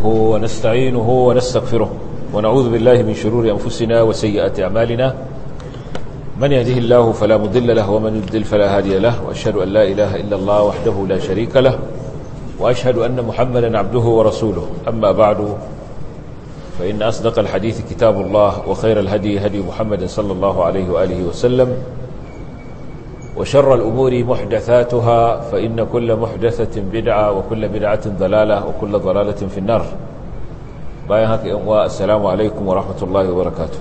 ونستعينه ونستغفره ونعوذ بالله من شرور أنفسنا وسيئات أعمالنا من يهده الله فلا مضل له ومن يضلل فلا هادي له وأشهد أن لا إله إلا الله وحده لا شريك له وأشهد أن محمدا عبده ورسوله أما بعد فإن أصدق الحديث كتاب الله وخير الهدي هدي محمد صلى الله عليه وآله وسلم وشر الأمور محدثاتها فإن كل محدثة بدعة وكل بدعة ضلالة وكل ضلالة في النار بايهاك السلام عليكم ورحمة الله وبركاته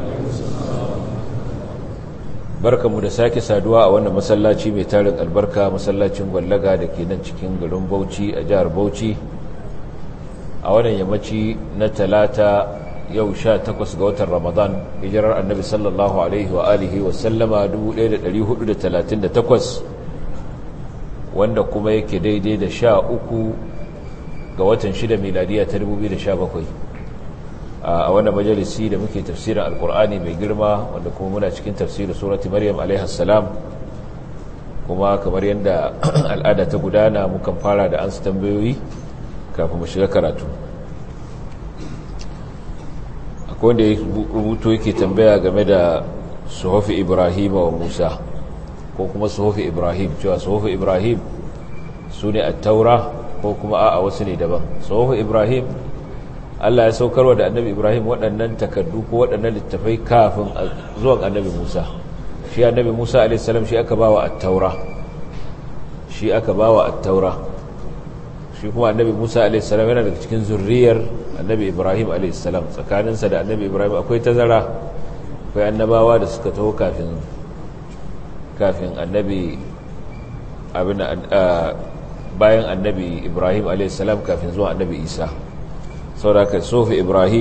barka mu da sake saduwa a wannan masallaci mai tarin albarka masallacin gwallaga da ke nan cikin garin Bauchi a jihar Bauchi a wannan yammaci na talata yau 18 ga watan Ramadan hijirar annabi sallallahu alaihi wa alihi wa sallama 1438 wanda kuma yake daidai da 13 ga watan 6 miladiya ta 2017 a wannan majalisi da muke tafsirin alkur'ani mai girma wanda kuma muna cikin tafsirin surati maryam alaihi salam kuma kamar yadda al'ada ta gudana mukan fara da ansu tambayoyi kafin mu shiga karatu akwai wanda ya rubuto yake tambaya game da suhufi ibrahim wa musa ko kuma suhufi ibrahim cewa suhufi ibrahim su ne at-taura ko kuma a wasu ne daban suhufi ibrahim Allah ya saukarwa da annabi Ibrahim waɗannan takardu ko waɗannan littafai kafin zuwan annabi Musa shi annabi Musa a.s. shi aka bawa at-taura shi kuma annabi Musa a.s. yana daga cikin zurriyar annabi Ibrahim a.s. tsakaninsa da annabi Ibrahim akwai tazara akwai annabawa da suka taho kafin annabi bayan annabi Ibrahim a.s. kafin zuwan annabi Isa sauraka sofi ibrahim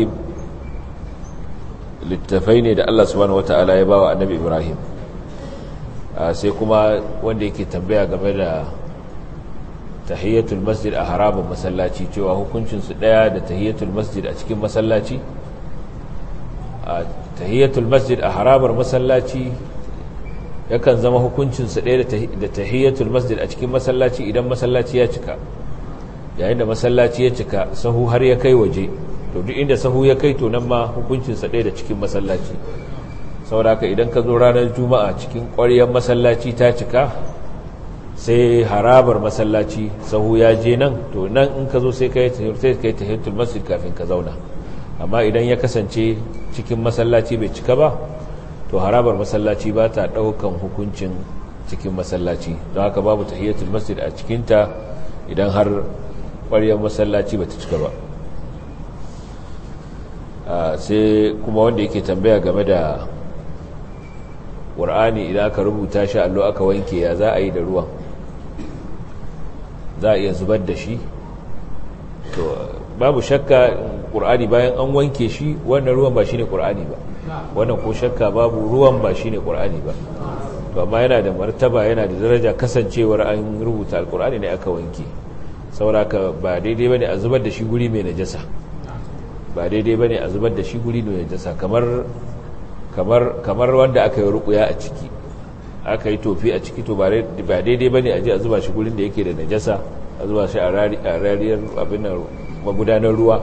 littafai ne da Allah subhanahu wata'ala ya bawa annabi ibrahim sai kuma wanda yake tambaya game da tahiyatul masjid a harabar masallaci cewa hukuncinsu daya da tahiyatul masjid a cikin masallaci tahiyatul masjid a harabar masallaci yakan zama hukuncinsu daya da tahiyatul masjid a cikin masallaci idan masallaci ya cika yayin da masallaci ya cika sahu har ya kai waje to duk inda sahu ya kai to nan ma hukuncinsa ɗaya da cikin masallaci saboda haka idan ka zo ranar juma'a cikin ƙwaryar masallaci ta cika sai harabar masallaci sahu ya je nan to nan in ka zo sai ka yi tahiyatul masjid kafin ka zauna amma idan ya kasance cikin masallaci bai cika ba to harabar masallaci ba ta ɗaukan hukuncin cikin masallaci don haka babu tahiyatul masjid a cikinta idan har ƙwariyar masallaci ba ta cika ba sai kuma wanda yake tambaya game da ƙur'ani idan aka rubuta shi allo aka wanke ya za a yi da ruwan za a iya zubar da shi to babu shakka ƙur'ani bayan an wanke shi wannan ruwan ba shi ne ƙur'ani ba wannan ko shakka babu ruwan ba shi ne ƙur'ani ba to amma yana da martaba yana da daraja kasancewar an rubuta alƙur'ani ne aka wanke sauraka ba daidai bane a zubar da shi guri mai najasa kamar wanda aka yi ruƙuya a ciki aka yi tofi a ciki to ba daidai bane a je a zuba shi gurin da yake da najasa a zuba shi a rariyar abin magudanar ruwa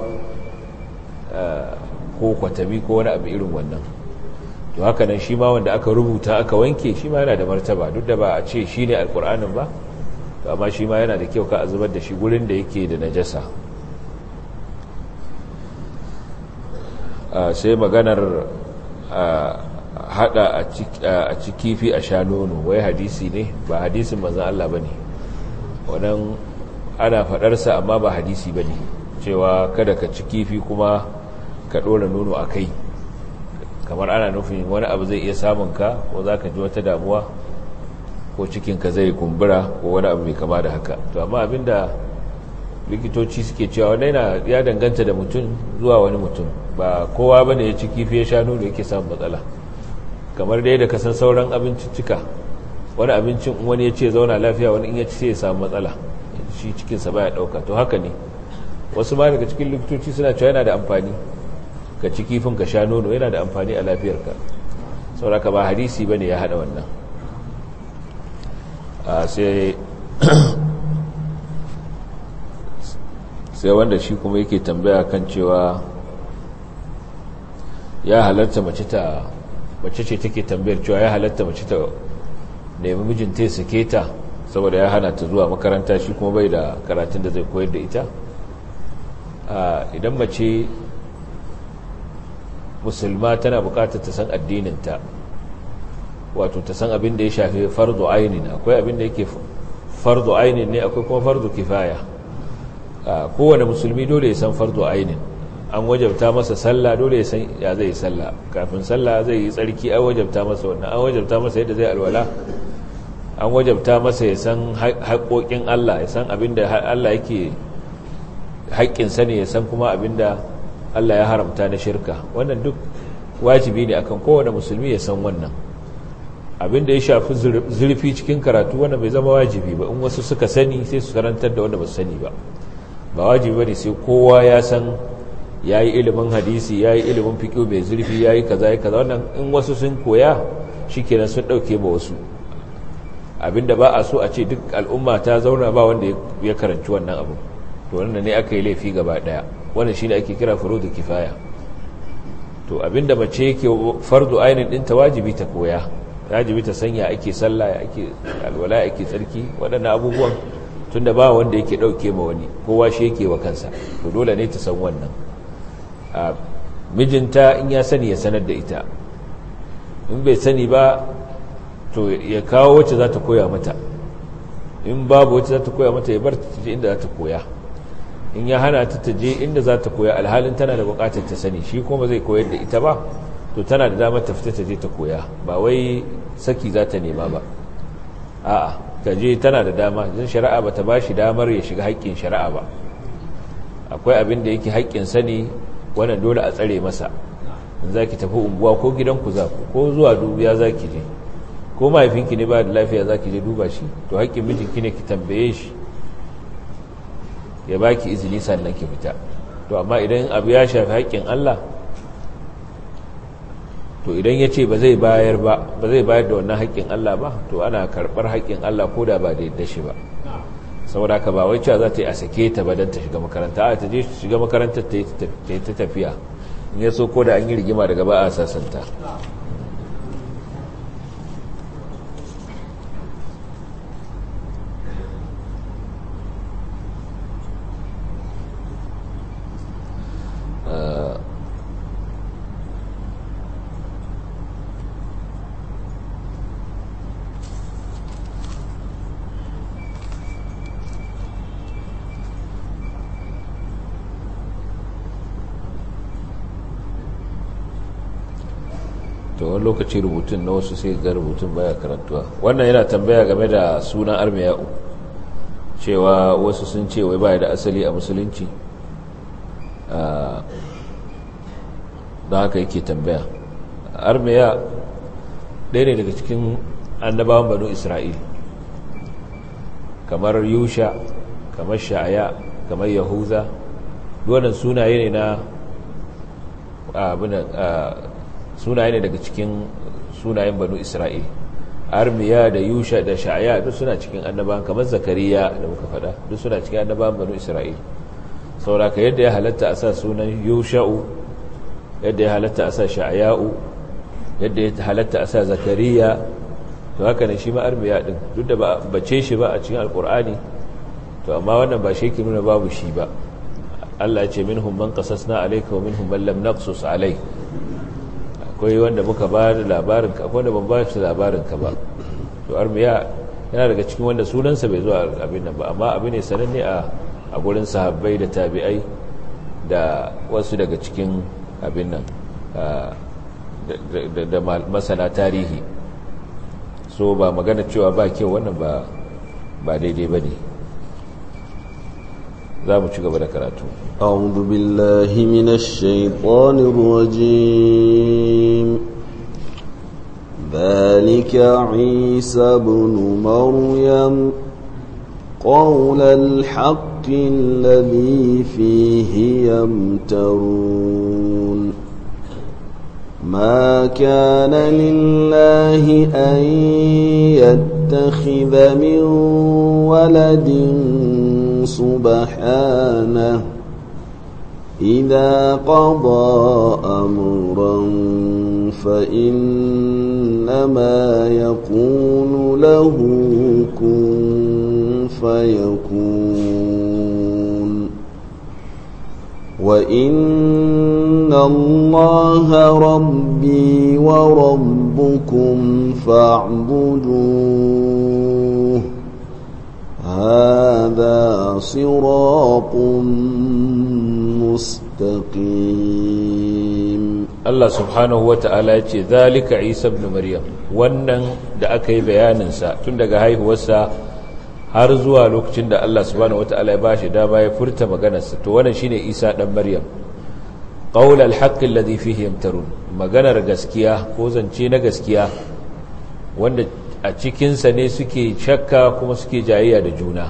ko kwatami ko wani abu irin wannan to haka nan shi ma wanda aka rubuta aka wanke shi ma yana da martaba duk da ba a ce shi ne alƙur'anin ba amma shi ma yana da kyau ka a zubar da shi gurin da yake da najasa sai maganar hada a kifi a sha nono wai hadisi ne ba hadisin manzan Allah ba ne wannan ana fadarsa amma ba hadisi ba ne cewa kada ka ci kifi kuma ka ɗora nono a kai kamar ana nufin wani abu zai iya samun ka ko za ka ji wata damuwa ko cikinka zai kumbura ko wani abu mai kama da haka to amma abinda likitoci suke cewa wannan ya danganta da mutum zuwa wani mutum ba kowa bane ya ci kifi ya sha nono yake samun matsala kamar dai da kasan sauran abinciccika wani abincin wani ya ce zauna lafiya wani in ya ci sai ya samu matsala shi cikinsa baya dauka to haka ne wasu ma daga cikin likitoci suna cewa yana da amfani ka ci kifin ka sha nono yana da amfani a lafiyarka saboda ka ba hadisi bane ya hada wannan sai sai wanda shi kuma yake tambaya kan cewa ya halatta mace ce take tambayar cewa ya halatta mace ta nemi mijinta ya sake ta saboda ya hana ta zuwa makaranta shi kuma bai da karatun da zai koyar da ita. Idan mace musulma tana bukatar ta san addininta, wato ta san abin da ya shafi fardu ainin, akwai abin da yake fardu ainin ne, akwai kuma fardu kifaya. Kowane musulmi dole ya san fardu ainin. An wajabta masa sallah, dole ya san ya zai yi sallah. Kafin sallah zai yi tsarki, an wajabta masa wannan, an wajabta masa yadda zai alwala, an wajabta masa ya san haƙoƙin Allah, ya san abin da Allah yake haƙƙinsa ne, ya san kuma abin da Allah ya haramta na shirka. Wannan duk wajibi ne akan kowane musulmi ya san wannan. Abin da ya shafi zurfi cikin karatu wannan bai zama wajibi ba, in wasu suka sani sai su karantar da wanda ba su sani ba. Ba wajibi bane sai kowa ya san, yayi ilimin hadisi, yayi ilimin fiqh mai zurfi, yayi kaza yayi kaza. Wannan in wasu sun koya shikenan sun dauke ba wasu. Abinda ba a so a ce duk al'umma ta zauna ba wanda ya karanci wannan abu, to wannan ne aka yi laifi gaba daya. Wannan shine ake kira furudu kifaya. To abinda mace yake fardu ainin din ta wajibi ta koya, wajibi ta sanya ake sallah, ya ake alwala, ake tsarki, waɗannan abubuwan tunda ba wanda yake dauke ma wani, kowa shi yake wa kansa, to dole ne ta san wannan. Mijinta in ya sani ya sanar da ita, in bai sani ba to ya kawo wacce za ta koya mata, in babu wacce za ta koya mata ya bar ta je inda za ta koya. In ya hana ta je inda za ta koya alhalin tana da bukatar ta sani, shi kuma zai koyar da ita ba, to tana da damar ta fita ta je ta koya, ba wai saki za ta nema ba. A'a, ta je tana da dama, don shari'a ba ta ba shi damar ya shiga haƙƙin shari'a ba. Akwai abin da yake haƙƙin sani, wannan dole a tsare masa. In za ki tafi unguwa ko gidanku za ku, ko zuwa dubiya za ki je, ko mahaifinki ne ba da lafiya za ki je duba shi, to haƙƙin mijinki ne ki tambaye shi ya baki izini sannan ki fita. To amma idan abu ya shafi haƙƙin Allah, to idan ya ce ba zai bayar da wannan haƙƙin Allah ba, to ana karɓar haƙƙin Allah ko da ba da yadda shi ba. Saboda ka ba wai cewa za ta yi a sake ta ba don ta shiga makaranta, a ta je shiga makarantar ta yi ta tafiya, in ya so ko da an yi rigima daga ba a sasanta. To wani lokaci rubutun na wasu sai ga rubutun baya karantuwa. Wannan yana tambaya game da sunan armiya'u, cewa wasu sun ce wai baya da asali a musulunci, don haka yake tambaya. Armiya ɗaya ne daga cikin annabawan banu Isra'il, kamar Yusha, kamar Sha'aya, kamar Yahuza. Wannan sunaye ne na sunaye ne daga cikin sunayen banu Isra'il. Armiya da Yusha da Sha'aya duk suna cikin annabawan, kamar Zakariya da muka faɗa, duk suna cikin annabawan banu Isra'il. Sauraka yadda ya halatta a sa sunan Yusha'u, yadda ya halatta a sa Sha'aya'u, yadda ya halatta a sa Zakariya, to haka ne shi ma Armiya din, duk da ba bace shi ba a cikin Alƙur'ani, to amma wannan ba shi ke nuna babu shi ba. Allah ya ce minhum man qasasna alayka wa minhum man lam naqsus alayk. Akwai wanda muka ba da labarinka, akwai wanda ban ba shi labarinka ba. To Armiya yana daga cikin wanda sunansa bai zuwa abin nan ba, amma abin ne sananne a gurin sahabbai da tabi'ai da wasu daga cikin abin nan da masana tarihi. So ba magana cewa ba kyau, wannan ba daidai ba ne. za mu ci gaba da karatu. أعوذ بالله من الشيطان الرجيم. ذلك عيسى بن مريم قول الحق الذي فيه يمترون ما كان لله أن يتخذ من ولد سبحانه إذا قضى أمرا فإنما يقول له كن فيكون وإن الله ربي وربكم فاعبدوه هذا صراط مستقيم. Allah subhanahu wa ta'ala ya ce zalika Isa ibn Maryam, wannan da aka yi bayaninsa tun daga haihuwarsa har zuwa lokacin da Allah subhanahu wa ta'ala ya bashi dama ya furta maganarsa, to wannan shine Isa dan Maryam. Qaulal haqqi alladhi fihi yamtarun, maganar gaskiya ko zance na gaskiya wanda a cikinsa ne suke shakka kuma suke jayayya da juna.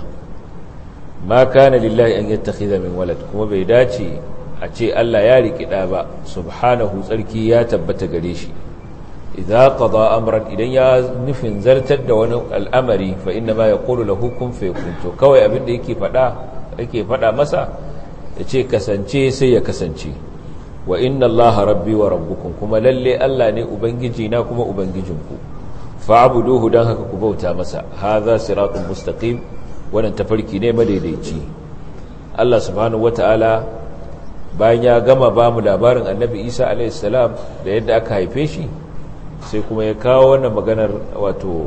Ma kana lillahi an yattakhidha min walad, kuma bai dace a ce Allah ya riki da ba, subhanahu tsarki ya tabbata gare shi. Idza qada amran, idan ya nufin zartar da wani al'amari fa inna ma yaqulu lahu kun fayakun, to kawai abin da yake fada masa yace kasance sai ya kasance. Wa inna Allaha rabbi wa rabbukum, kuma lalle Allah ne ubangiji na kuma ubangijinku. Fa'buduhu, dan haka ku bauta masa. Hadha siratun mustaqim, wannan tafarki ne madaidaici. Allah subhanahu wataala bayan ya gama ba mu labarin Annabi Isa alayhi salam da yadda aka haife shi, sai kuma ya kawo wannan maganar, wato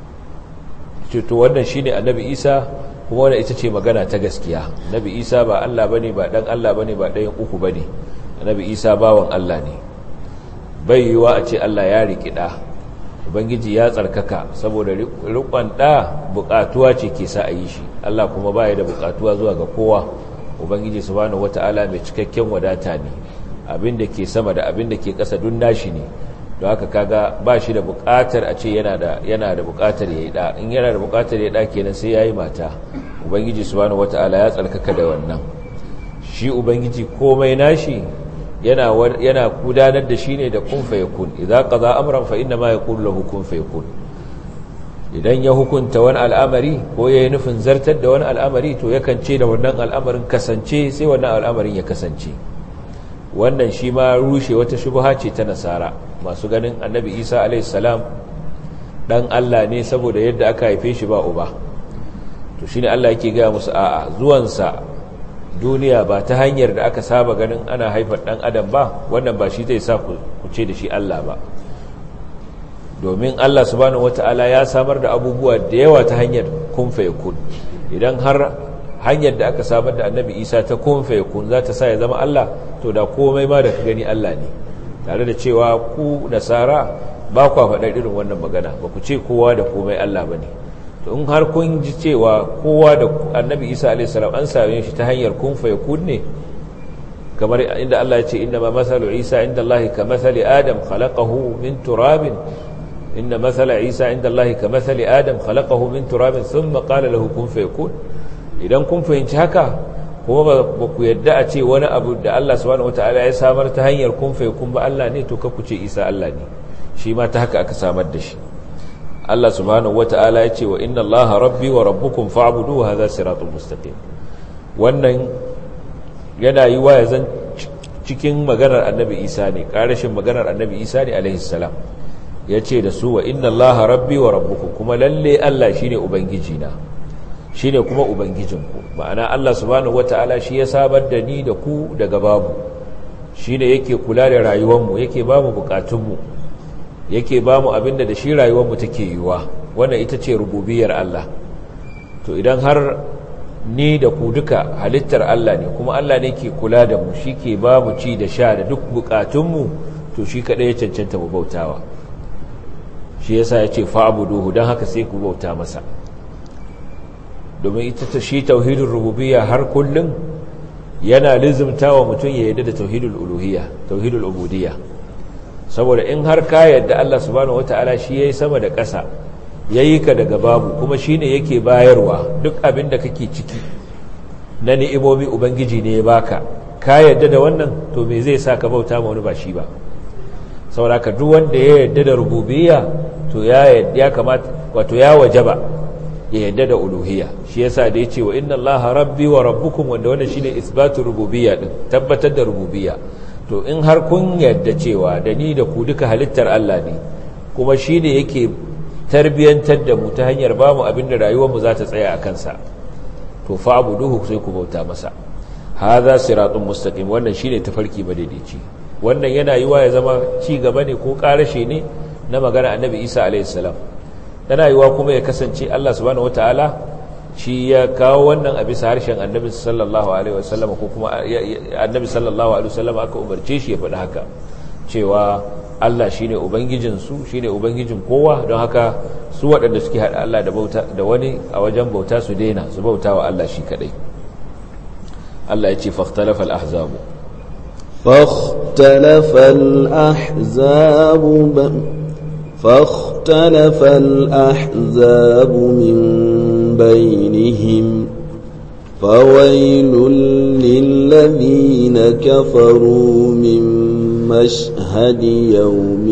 wannan shine Annabi Isa, kuma wannan ita ce magana ta gaskiya. Annabi Isa ba Allah bane, ba dan Allah bane, ba ɗayan uku bane. Annabi Isa bawan Allah ne. Bai yiwa a ce Allah ya riki da. Ubangiji ya tsarkaka, saboda rikon da bukatuwa ce ke sa a yi shi. Allah kuma baya da bukatuwa zuwa ga kowa. Ubangiji subhanahu wataala mai cikakken wadata ne, abin da ke sama da abin da ke ƙasa dun nashi ne. Don haka kaga ba shi da bukatar a ce yana da bukatar yayi da. In yana da bukatar yayi da kenan sai yayi mata. Ubangiji subhanahu wataala ya tsarkaka da wannan. Shi ubangiji komai nashi yana gudanar da shi ne da kun fayakun. Idza qada amran fa inna ma yaqulu lahu kun fayakun. Idan ya hukunta wani al'amari ko yayi nufin zartar da wani al'amari, to yakan ce da wannan al'amarin kasance, sai wannan al'amarin ya kasance. Wannan shi ma rushe wata shubha ce ta Nasara, masu ganin Annabi Isa alayhi salam dan Allah ne saboda yadda aka haife shi ba uba. To shine Allah yake ga musu a'a, zuwansa duniya ba ta hanyar da aka saba ganin ana haifar dan adam ba, wannan ba shi zai sa ku ce da shi Allah ba. Domin Allah subhanahu wata'ala ya samar da abubuwa da yawa ta hanyar kun fayakun. Idan har hanyar da aka samar da Annabi Isa ta kun fayakun za ta sa ya zama Allah, to da komai ma da ka gani Allah ne. Tare da cewa ku Nasara ba ku faɗa irin wannan magana, ba ku ce kowa da komai Allah bane. To in har kun ji cewa kowa da Annabi Isa alayhi salam an same shi ta hanyar kun fayakun ne, kamar inda Allah ya ce inna ma masalu Isa inda Allah ka masali Adam khalaqahu min turabin, inna masala Isa inda Allah ka masali Adam khalaqahu min turabin thumma qala lahu kun fayakun. Idan kun fahimci haka, kuma ba ku yadda a ce wani abu da Allah subhanahu wataala ya samar ta hanyar kun fayakun ba Allah ne, to ka ku ce Isa Allah ne, shi ma ta haka aka samar da shi. Allah subhanahu wata'ala ya ce wa inna Allaha rabbi wa rabbukum fa'budu hadha siratul mustaqim. Wannan yana yi wa yazan cikin maganar Annabi Isa ne, karashin maganar Annabi Isa ne alaihi salam. Yace da su wa inna Allaha rabbi wa rabbukum, kuma lalle Allah shine ubangiji na, shine kuma ubangijinku. Ma'ana Allah subhanahu wata'ala shi ya sabar da ni da ku daga babu, shine yake kula da rayuwar mu, yake ba mu bukatun mu, yake ba mu abinda da shi rayuwarmu take yiwa. Wannan ita ce rububiyar Allah. To idan har ni da ku duka halittar Allah ne, kuma Allah ne ke kula da mu, shi ke ba mu ci da sha da duk bukatunmu, to shi kaɗai ya cancanta mu bautawa. Shi yasa ya ce fa'buduhu, don haka sai ku bauta masa. Domin ita ta shi tauhidul rububiyya har kullum yana lizumtawa mutum ya yarda da tauhidul uluhiyya, tauhidul ubudiyya. Saboda in har ka yadda Allah subhanahu wata'ala shi yayi sama da ƙasa, yayi ka daga babu, kuma shine yake bayarwa, duk abin da kake ciki na ni'imomi ubangiji ne ya baka, ka yadda da wannan, to me zai sa ka bauta ma wani ba shi ba? Saboda duk wanda ya yadda da rububiyya, to ya kamata, wato ya wajaba ya yadda da uluhiyya. Shi yasa da yace wa inna allaha rabbi wa rabbukum, wanda wannan shine isbatu rububiyya din, tabbatar da rububiyya. To in har kun yadda cewa da ni da ku duka halittar Allah ne, kuma shine yake tarbiyantar da mu ta hanyar ba mu abinda rayuwar mu za ta tsaya a kansa, to fa'buduhu, sai ku bauta masa. hadha siratun mustaqim, wannan shine tafarki madaidaici. Wannan yana yiwa ya zama ci gaba ne ko karashe ne na magana annabi Isa alayhi salam. Yana yiwa kuma ya kasance Allah subhanahu wataala shi ya kawo wannan a bisa harshen annabi sallallahu alaihi wasallam, ko kuma annabi sallallahu alaihi wasallam aka umarce shi ya faɗi haka, cewa Allah shine ubangijin su, shine ubangijin kowa, don haka su waɗanda suke haɗa Allah da bauta da wani a wajen bauta su daina, su bauta wa Allah shi kadai. Allah ya ce fakhtalafa al-ahzabu فاختلف الأحزاب من بينهم فويل للذين كفروا من مشهد يوم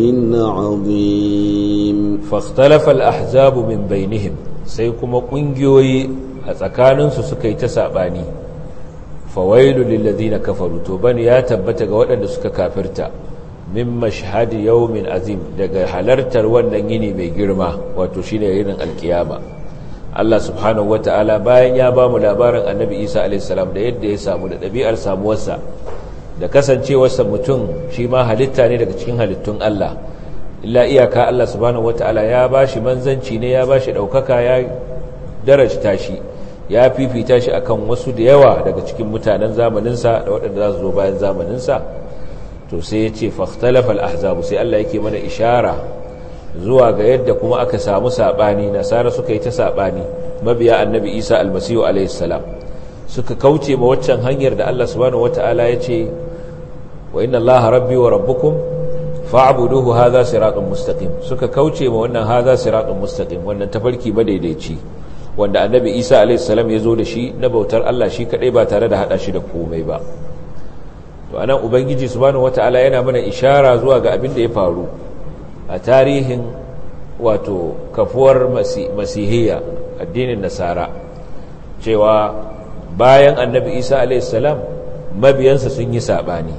عظيم. فاختلف الأحزاب من بينهم، سيكون قنجيوي أتكانن سكي تساباني. فويل للذين كفروا، توبان يا تبتغ ودن سكا كافرتا min mashhadi yawmin azim, daga halartar wannan yini mai girma, wato shine yinin alkiyama. Allah subhanahu wataala bayan ya bamu labarin annabi Isa alayhi salam da yadda ya samu da dabi'ar samuwarsa da kasancewarsa mutum, shi ma halitta ne daga cikin halittun Allah, illa iyaka Allah subhanahu wataala ya bashi manzanci ne, ya bashi daukaka, ya darajta shi, ya fifita shi akan wasu da yawa daga cikin mutanen zamaninsa da waɗanda za su zo bayan zamaninsa. To sai ya ce fakhtalafa al-ahzabu, sai Allah yake mana ishara zuwa ga yadda kuma aka samu sabani, nasara suka yi ta sabani, mabiya annabi Isa almasihu alayhi salam suka kauce ma waccan hanyar da Allah subhanahu wataala ya ce wa inna Allaha rabbi wa rabbukum fa'buduhu hadha siratun mustaqim. Suka kauce ma wannan hadha siratun mustaqim, wannan tafarki madaidaici wanda annabi Isa alayhi salam ya zo da shi na bautar Allah shi kadai ba tare da hada shi da komai ba. To anan ubangiji subhanahu wataala yana mana ishara zuwa ga abin da ya faru a tarihin wato kafuwar masihiyya, addinin nasara, cewa bayan annabi Isa alayhi salam mabiyansa sun yi sabani,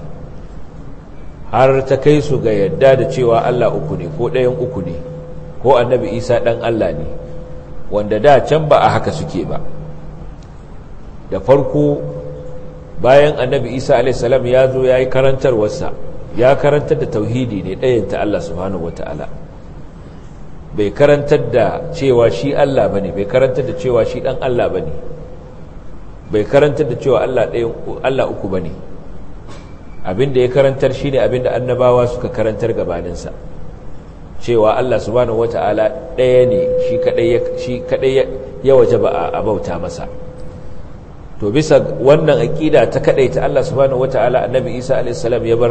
har ta kai su ga yadda da cewa Allah uku ne, ko ɗayan uku ne, ko annabi Isa ɗan Allah ne, wanda da can ba a haka suke ba. Da farko bayan annabi Isa a.s. ya zo ya yi karantarwarsa, ya karantar da tauhidi ne ɗayanta Allah subhanahu wata'ala, bai karantar da cewa shi Allah ba ne, bai karantar da cewa shi ɗan Allah ba ne, bai karantar da cewa Allah uku ba ne. Abinda ya karantar shi ne abinda annabawa suka karantar gabaninsa, cewa Allah subhanahu wata'ala ɗaya ne, shi kaɗai ya waje ba a bauta masa. To bisa wannan aqida ta kadaita Allah subhanahu wataala, annabi Isa alayhi salam ya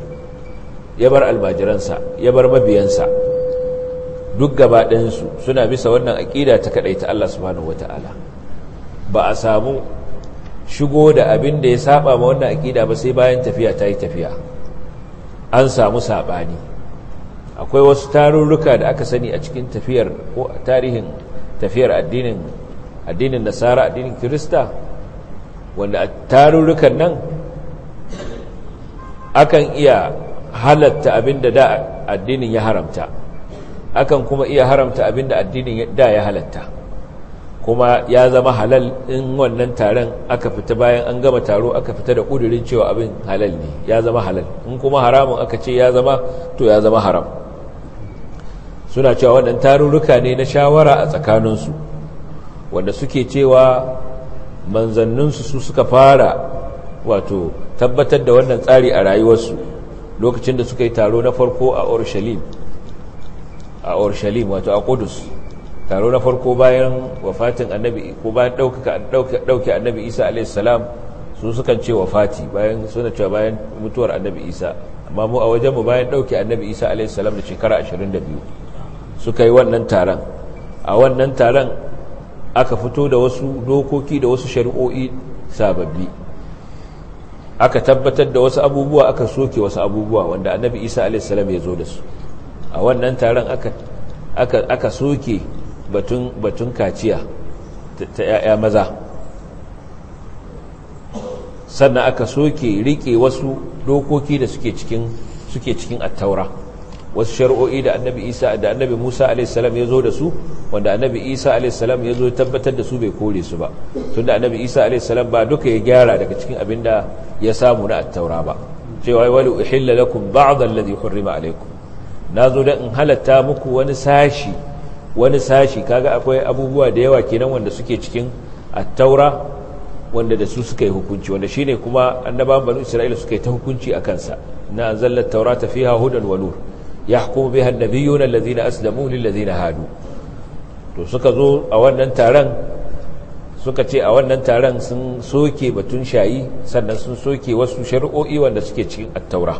bar almajiransa, ya bar mabiyansa, duk gaba ɗayan su suna bisa wannan aqida ta kadaita Allah subhanahu wataala. Ba a samu shigo da abin da ya saba ma wannan aqida ba sai bayan tafiya ta yi tafiya, an samu sabani. Akwai wasu tarurruka da aka sani a cikin tafiyar ko tarihin tafiyar addinin Nasara, addinin Kirista, wanda a tarurrukan nan akan iya halatta abinda da addinin ya haramta, akan kuma iya haramta abinda addinin da ya halatta, kuma ya zama halal in wannan taron aka fita, bayan an gama taro aka fita da kudirin cewa abin halal ne, ya zama halal. In kuma haramun aka ce ya zama, to ya zama haram. Suna cewa wannan tarurruka ne na shawara a tsakaninsu, wanda suke cewa manzanninsu su suka fara wato tabbatar da wannan tsari a rayuwarsu lokacin da suka yi taro na farko a Urushalim, wato a Qudus. Taro na farko bayan wafatin annabi, ko bayan dauke annabi Isa alayhi salam, su sukan ce wafati, bayan suna cewa bayan mutuwar annabi Isa, amma mu a wajenmu bayan dauke annabi Isa alayhi salam da shekara 22 suka yi wannan taron. A wannan taron aka fito da wasu dokoki da wasu shari'o'i sababbi, aka tabbatar da wasu abubuwa, aka soke wasu abubuwa wanda annabi Isa alayhi salam ya zo da su. A wannan taron aka soke batun kaciya, 'ya'ya maza. Sannan aka soke rike wasu dokoki da suke cikin attaura, wasu shari'o'i da annabi Musa alaihissalam ya zo da su, wanda annabi Isa alaihissalam ya zo tabbatar da su bai kore su ba, tunda annabi Isa alaihissalam ba duka ya gyara daga cikin abin da ya samu na attaura ba, cewa wali uhilla lakum ba'd alladhi hurrima alaikum, nazo da in halatta muku wani sashi kaga akwai abubuwa da yawa kenan wanda suke cikin attaura wanda da su suka yi hukunci, wanda shine kuma annabawan banu Isra'ila suka yi ta hukunci akan sa. na anzalna at-taurata fiha hudan wa nur yahkumu biha an-nabiyyuna alladhina aslamu lil ladina hadu. To suka zo a wannan taron suka ce a wannan taron sun soke batun shayi, sannan sun soke wasu shari'o'i wanda suke cikin at-taura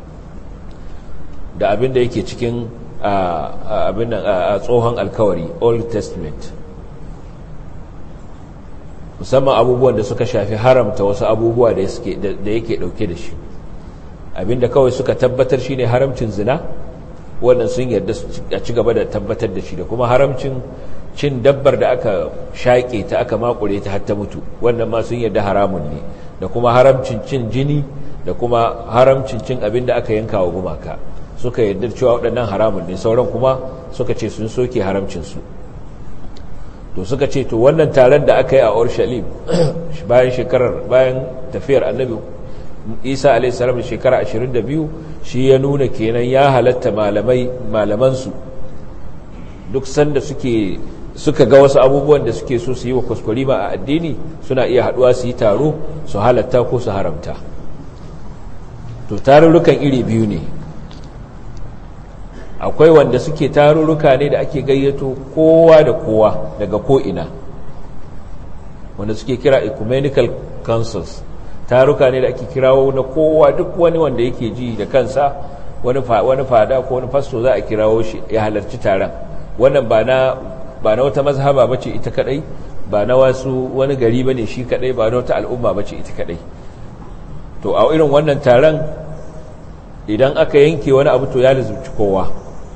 da abin da yake cikin abin nan a tsohon alkawari, Old Testament, musamman abubuwan da suka shafi haramta wasu abubuwa da yake dauke da shi. Abinda kawai suka tabbatar shine haramcin zina, wannan sun yarda a ci gaba da tabbatar da shi, da kuma haramcin cin dabbar da aka shaƙe ta aka makure ta har ta mutu, wannan ma sun yarda haramun ne, da kuma haramcin cin jini, da kuma haramcin cin abin da aka yanka wa gumaka, suka yarda cewa waɗannan haramun ne. Sauran kuma suka ce sun soke haramcinsu. To suka ce to wannan taron da aka yi a Urshalim bayan tafiyar annabi Isa a.s. shekara 22, shi ya nuna kenan ya halatta malamansu duk sanda suka ga wasu abubuwan da suke so su yi wa kwaskwarima a addini, suna iya haduwa su yi taro su halatta ko su haramta. To tarurrukan iri biyu ne, akwai wanda suke tarurruka ne da ake gayyato kowa da kowa daga ko'ina, wanda suke kira ecumenical councils, taruka ne da ake kirawo na kowa, duk wani wanda yake ji da kansa, wani fada ko wani fasto za a kirawo shi ya halarci taron. Wannan ba na wata mazhaba bace ita kadai, ba na wani gari bane shi kadai, ba na wata al'umma bace ita kadai. To a irin wannan taron idan aka yanke wani abu to ya lazumci kowa.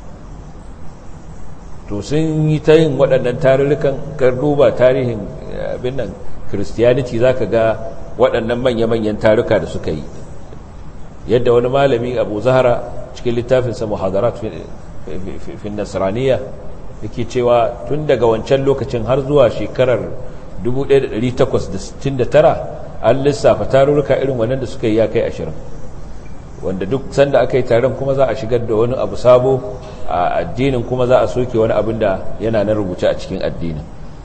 To sun yi ta yin waɗannan tarurrukan, kan duba tarihin abin nan Christianity zaka ga waɗannan manya-manyan taruka da suka yi, yadda wani malami Abu Zahra cikin littafinsa Muhadarat fi Nasraniyya yake cewa tun daga wancan lokacin har zuwa shekarar 1869 an lissafa tarurruka irin wannan da suka yi ya kai 20, wanda duk sanda aka yi taron kuma za a shigar da wani abu sabo a addinin, kuma za a soke wani abin da yana na rubuce a cikin addinin.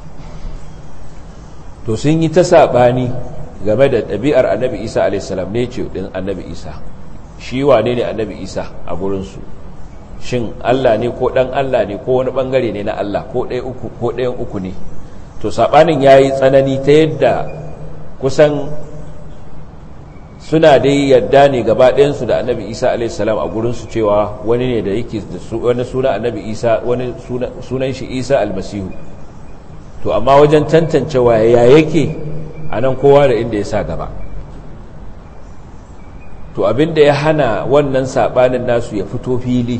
To sun yi ta saɓani game da ɗabi'ar annabi Isa alaihissalam, ne ce ɗin annabi Isa, shi wane ne annabi Isa a gurinsu, shin Allah ne ko ɗan Allah ne ko wani ɓangare ne na Allah, ko ɗayan uku ne. To saɓanin ya yi tsanani ta yadda kusan suna dai yadda ne gaba ɗayansu da annabi Isa alaihissalam a gurinsu cewa wani ne da yake da wani suna annabi Isa, wani sunan shi Isa almasihu. To amma wajen tantance ya yake a nan kowa da inda ya sa gaba. To abinda ya hana wannan saɓanin nasu ya fito fili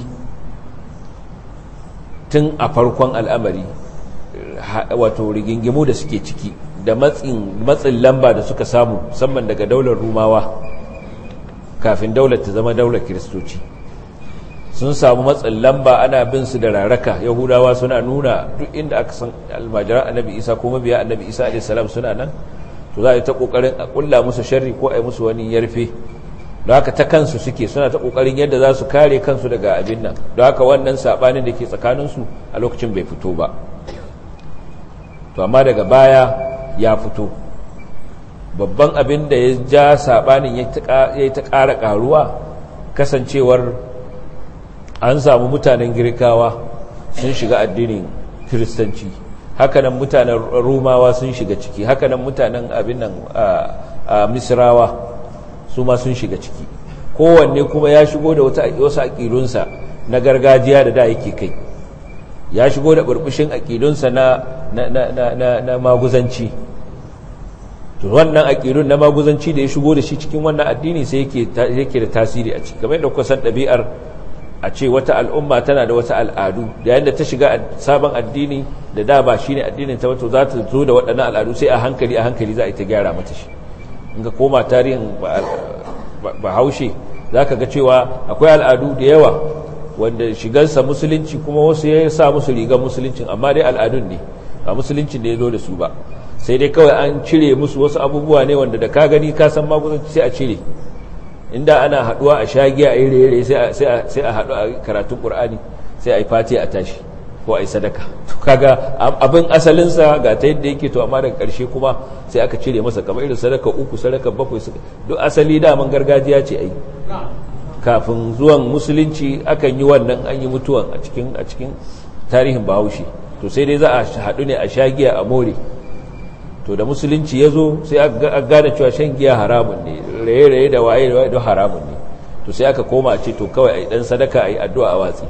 tun a farkon al'amari, wato rigingimu da suke ciki da matsin lamba da suka samu musamman daga daular Rumawa kafin daular ta zama daular Kiristoci, sun samu matsin lamba, ana bin su da raraka. Yahudawa suna nuna duk inda aka san almajiran annabi Isa ko mabiya annabi Isa a.s. suna nan, to za a yi ta ƙoƙarin a ƙulla musu sharri ko a yi musu wani yarfe. Don haka ta kansu suke, suna ta ƙoƙarin yadda za su kare kansu daga abin nan. Don haka wannan saɓanin da ke tsakaninsu a lokacin bai fito ba. To amma daga baya ya fito. Babban abin da ya ja saɓanin ya yi ta ƙara ƙaruwa, kasancewar an samu mutanen Girkawa sun shiga addinin Kiristanci, hakanan mutanen Rumawa sun shiga ciki, hakanan mutanen abin nan a Misrawa su ma sun shiga ciki. Kowanne kuma ya shigo da wasu aƙidunsa na gargajiya da da yake kai, ya shigo da burbushin aƙidunsa na maguzanci. To wannan aƙidun na maguzanci da ya shigo da shi cikin wannan addini sai yake da tasiri a ciki, kamar da kuka san ɗabi'ar a ce wata al'umma tana da wata al'adu da yadda ta shiga sabon addini da ba shi ne addinin ta wato za ta zo da waɗannan al'adu sai a hankali za a yi ta gyara mata shi. In ka koma tarihin bahaushe za ka ga cewa akwai al'adu da yawa wanda shigarsa musulunci kuma wasu ya sa musu rigar musuluncin amma dai al'adun ne ba musuluncin da ya zo da su ba, sai dai kawai an cire musu wasu abubuwa ne wanda da ka gani ka san maguzanci sai a cire. Inda ana haduwa a shagiya a yi rere sai a haɗu a karatun ƙur'ani sai a yi fati a tashi ko a yi sadaka, to kaga abin asalinsa ga ta yadda yake, to amma daga ƙarshe kuma sai aka cire masa kamar irin sadaka 3 sadaka 7 duk asali daman gargajiya ce ai. Kafin zuwan musulunci akan yi wannan, an yi mutuwan a cikin tarihin bahaushe, to sai dai za a haɗu ne a shagiya a more. To da musulunci ya zo sai aka gane cewa shan giya haramun ne, raye-raye da waye don haramun ne, to sai aka koma a ce to kawai a yi ɗan sadaka a yi addu'a a watsi.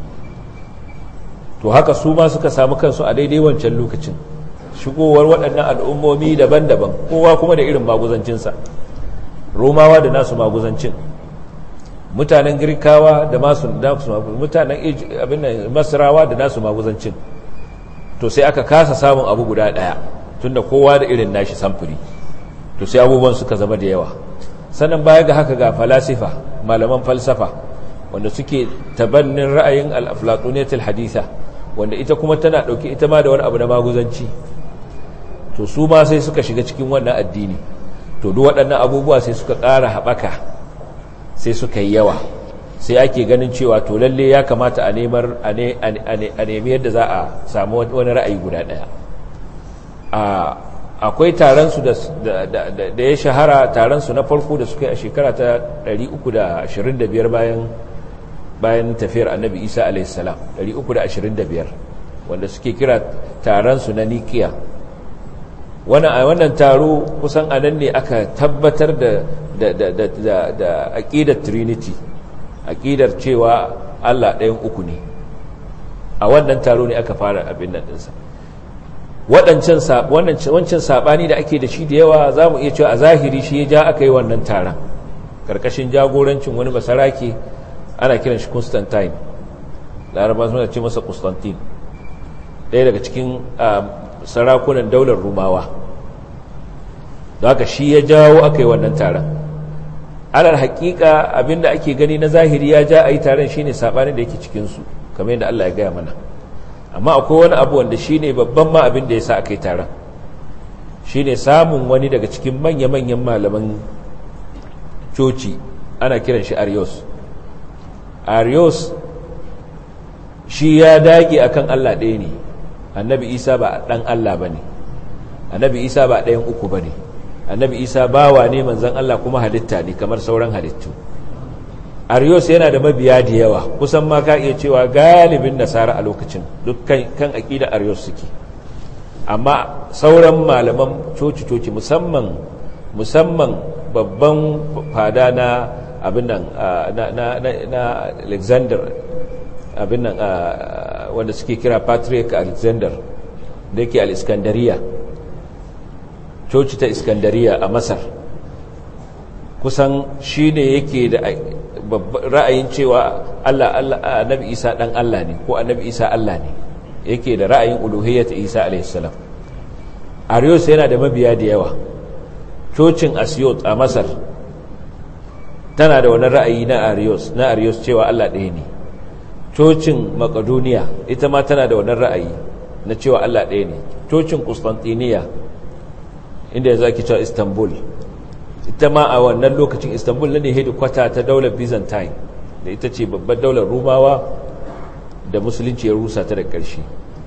To haka su ma suka samu kansu a daidai wancan lokacin, shigowar waɗannan al'ummomi daban-daban, kowa kuma da irin maguzancinsa. Romawa da nasu maguzancin, mutanen Girkawa da masu mutanen Masarawa da nasu maguzancin. To sai aka kasa samun abu guda ɗaya, tunda kowa da irin nashi samfuri, to sai abubuwan suka zama da yawa. Sannan baya ga haka ga falasifa, malaman falsafa wanda suke tabannin ra'ayin al-aflatuniyatul haditha, wanda ita kuma tana dauke ita ma da wani abu na maguzanci, to su ma sai suka shiga cikin wannan addini. To duk waɗannan abubuwa sai suka ƙara haɓaka, sai suka yi yawa, sai ake ganin cewa to lalle ya kamata a nemi yadda za a samu wani ra'ayi guda ɗaya. Akwai taronsu da ya shahara, taronsu na farko da suka yi a shekara ta 325 bayan tafiyar annabi Isa alaihissalam, 325, wanda suke kira taronsu na Nikiya. Wannan taro kusan anan ne aka tabbatar da aqidar Trinity, aqidar cewa Allah ɗayan uku ne. A wannan taro ne aka fara abin nan ɗinsa. Wancan saɓani da ake da shi da yawa za mu iya cewa a zahiri shi ya ja aka yi wannan taron ƙarƙashin jagorancin wani basarake ana kiran shi Constantine, laraba suna ce masa Constantine, ɗaya daga cikin sarakunan daular Rumawa. da haka shi ya jawo aka yi wannan taron. Alal haƙiƙa abinda ake gani na zahiri ya ja a yi taron shine saɓanin da yake cikinsu, kamar yadda Allah ya gaya mana. Amma akwai wani abu wanda shi ne babban ma abin da ya sa aka yi taron, shi ne samun wani daga cikin manya-manyan malaman coci, ana kiran shi Arios. Shi ya dage akan Allah ɗaya ne, annabi Isa ba ɗan Allah ba ne, annabi Isa ba ɗayan uku ba ne, annabi Isa bawa ne manzan Allah kuma halitta ne kamar sauran halittu. Arios yana da mabiya da yawa, kusan ma ka iya cewa galibin nasara a lokacin dukkan kan aqida Arios suke. Amma sauran malaman coci-coci musamman babban fada na abin nan na Alexander, abin nan wanda suke kira Patriarch Alexander da yake al-Iskandariya, coci ta Iskandariya a Masar, kusan shine yake da ra'ayin cewa annabi Isa dan Allah ne ko annabi Isa Allah ne, yake da ra'ayin uluhiyyat Isa alayhis salam. Arius yana da mabiya da yawa. Cocin Asyut a Masar tana da wani ra'ayi na Arius cewa Allah ɗaya ne. Cocin Makedoniya ita ma tana da wani ra'ayi na cewa Allah ɗaya ne. Cocin Constantinople inda yanzu ake cewa Istanbul, ita ma a wannan lokacin Istanbul ne hedikwata ta daular Byzantine, da ita ce babbar daular Rumawa da musulunci ya rusa ta da ƙarshe.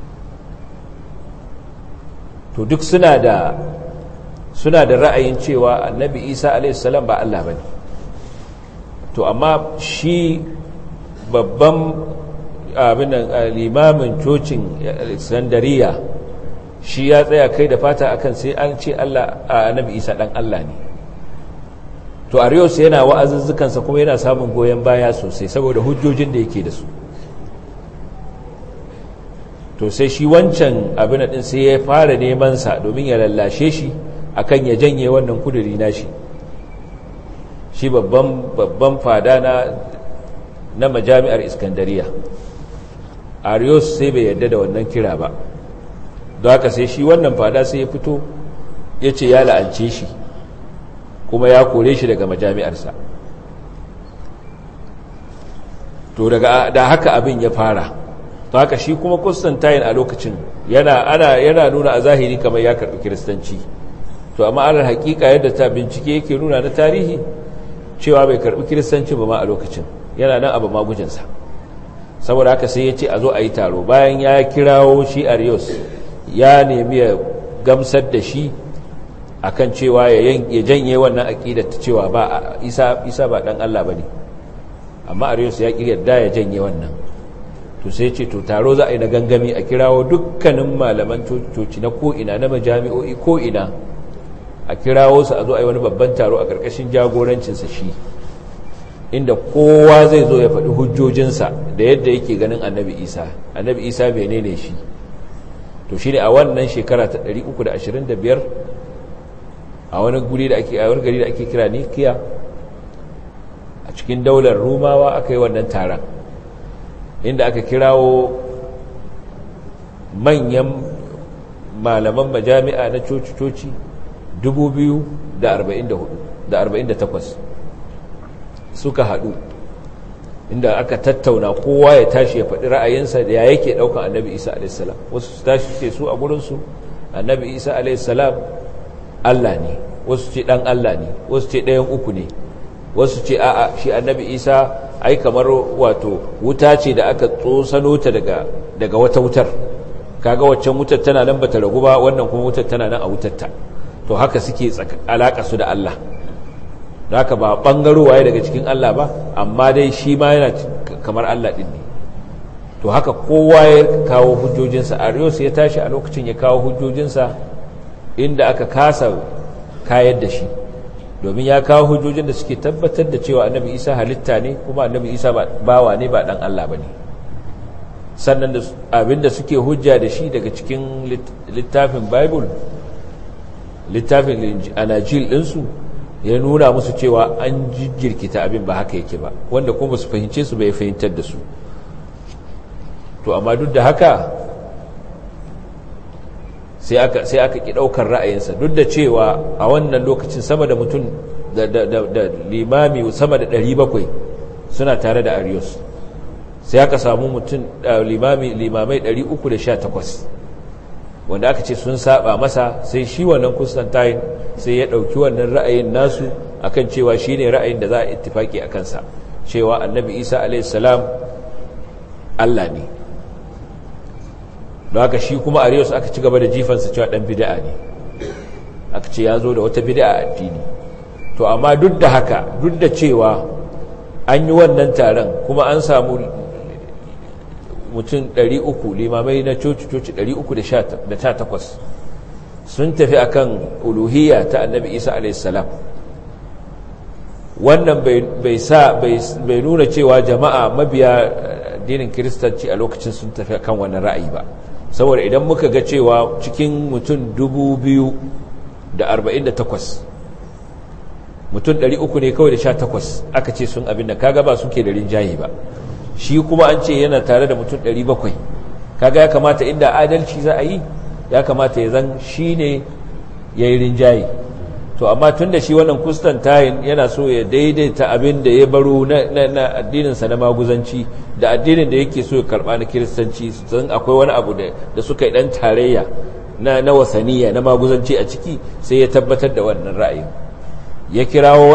To duk suna da ra'ayin cewa annabi Isa a.s. ba Allah ba ne. To amma shi babban limamin cocin Alexandria shi ya tsaya kai da fata akan sai an ce annabi Isa ɗan Allah ne. To Arius yana wa'azuzzukansa kuma yana samun goyon baya sosai saboda hujjojin da yake da su. To sai shi wancan abin din sai ya fara neman sa domin ya lallashe shi akan ya janye wannan kuduri nashi. Shi babban fada na majami'ar Iskandariya. Arius sai bai yarda da wannan kira ba, don haka sai shi wannan fada sai ya fito ya ce ya la'ance shi kuma ya kore shi daga majami'arsa. To da haka abin ya fara. To haka shi kuma Constantine a lokacin yana nuna a zahiri kamar ya karɓi kiristanci, to amma alal hakika yadda ta bincike yake nuna na tarihi cewa bai karɓi kiristanci ba ma a lokacin, yana nan abu magujinsa. Saboda haka sai ya ce a zo a yi taro. Bayan ya kirawo shi Arius ya nemi ya gamsar da shi akan cewa ya janye wannan aqidar ta cewa ba Isa ba dan Allah bane, amma Arius ya ki yarda ya janye wannan. To sai ce to taro za a yi na gangami, a kirawo dukkanin malaman coci na ko'ina na majami'o'i ko'ina, a kirawo su a zo a yi wani babban taro a ƙarƙashin jagorancinsa shi, inda kowa zai zo ya faɗi hujjojinsa da yadda yake ganin annabi Isa menene shi. To shi ne a wannan shekara ta 325 a wani gari da ake kira Nikiya a cikin daular Rumawa aka yi wannan taron, inda aka kirawo manyan malaman majami'a na coci-coci 2,048 suka haɗu, inda aka tattauna kowa ya tashi ya faɗi ra'ayinsa da ya yake ɗaukan annabi Isa a.s. wasu su tashi ce su a gurinsu annabi Isa a.s. Allah ne, wasu ce ɗan Allah ne, wasu ce ɗayan uku ne, wasu ce a'a shi annabi Isa ai kamar wato wuta ce da aka tsosano ta daga wata wutar, kaga waccan wutar tana nan bata ragu ba, wannan kuma wutar tana nan a wutarta. To haka suke alaka su da Allah, haka ba bangarowa ya daga cikin Allah ba, amma dai shi ma yana kamar Allah din ne. To haka kowa ya kawo hujjojinsa. Arius ya tashi a lokacin ya kawo hujjojinsa, inda aka kasa kayar da shi, domin ya kawo hujjojin da suke tabbatar da cewa annabi Isa halitta ne, kuma annabi Isa bawa ne, ba dan Allah bane. Sannan da abinda suke hujja da shi daga cikin littafin Bible, littafin Anajil ɗinsu, ya nuna musu cewa an jirkita abin ba haka yake ba, wanda kuma su fahimce su bai fahimtar da su. To amma duk da haka sai aka ki daukar ra'ayinsa, duk da cewa a wannan lokacin sama da mutum da limami sama da 700 suna tare da Arius, sai aka samu mutum limamai 318 wanda aka ce sun saba masa. Sai shi wannan Constantine sai ya dauki wannan ra'ayin nasu akan cewa shine ra'ayin da za a ittifaki a kansa, cewa annabi Isa alayhi salam Allah ne. don haka shi kuma Arius aka ci gaba da jifansa cewa dan bid'a ne, aka ce ya zo da wata bid'a a addini. To amma duk da haka, duk da cewa an yi wannan taron kuma an samu mutum 300 limamai na coci-coci 318 sun tafi akan uluhiyya ta annabi Isa a.s. wannan bai nuna cewa jama'a mabiya addinin kiristanci a lokacin sun tafi akan wannan ra'ayi ba, saboda idan muka ga cewa cikin mutum 2,048 mutum 300 ne kawai da 18 aka ce sun abin da kaga ba suke da rinjaye ba, shi kuma an ce yana tare da mutum 700, kaga ya kamata inda adalci za a yi, ya kamata ya zan shi ne ya yi rinjaye. To amma tun da shi wannan Constantine yana so ya daidaita abin da ya baro na addininsa na maguzanci da addinin da yake so ya karɓa na kiristanci, sun akwai wani abu da suka yi ɗan tarayya na wasaniya na maguzanci a ciki, sai ya tabbatar da wannan ra'ayin. Ya kirawo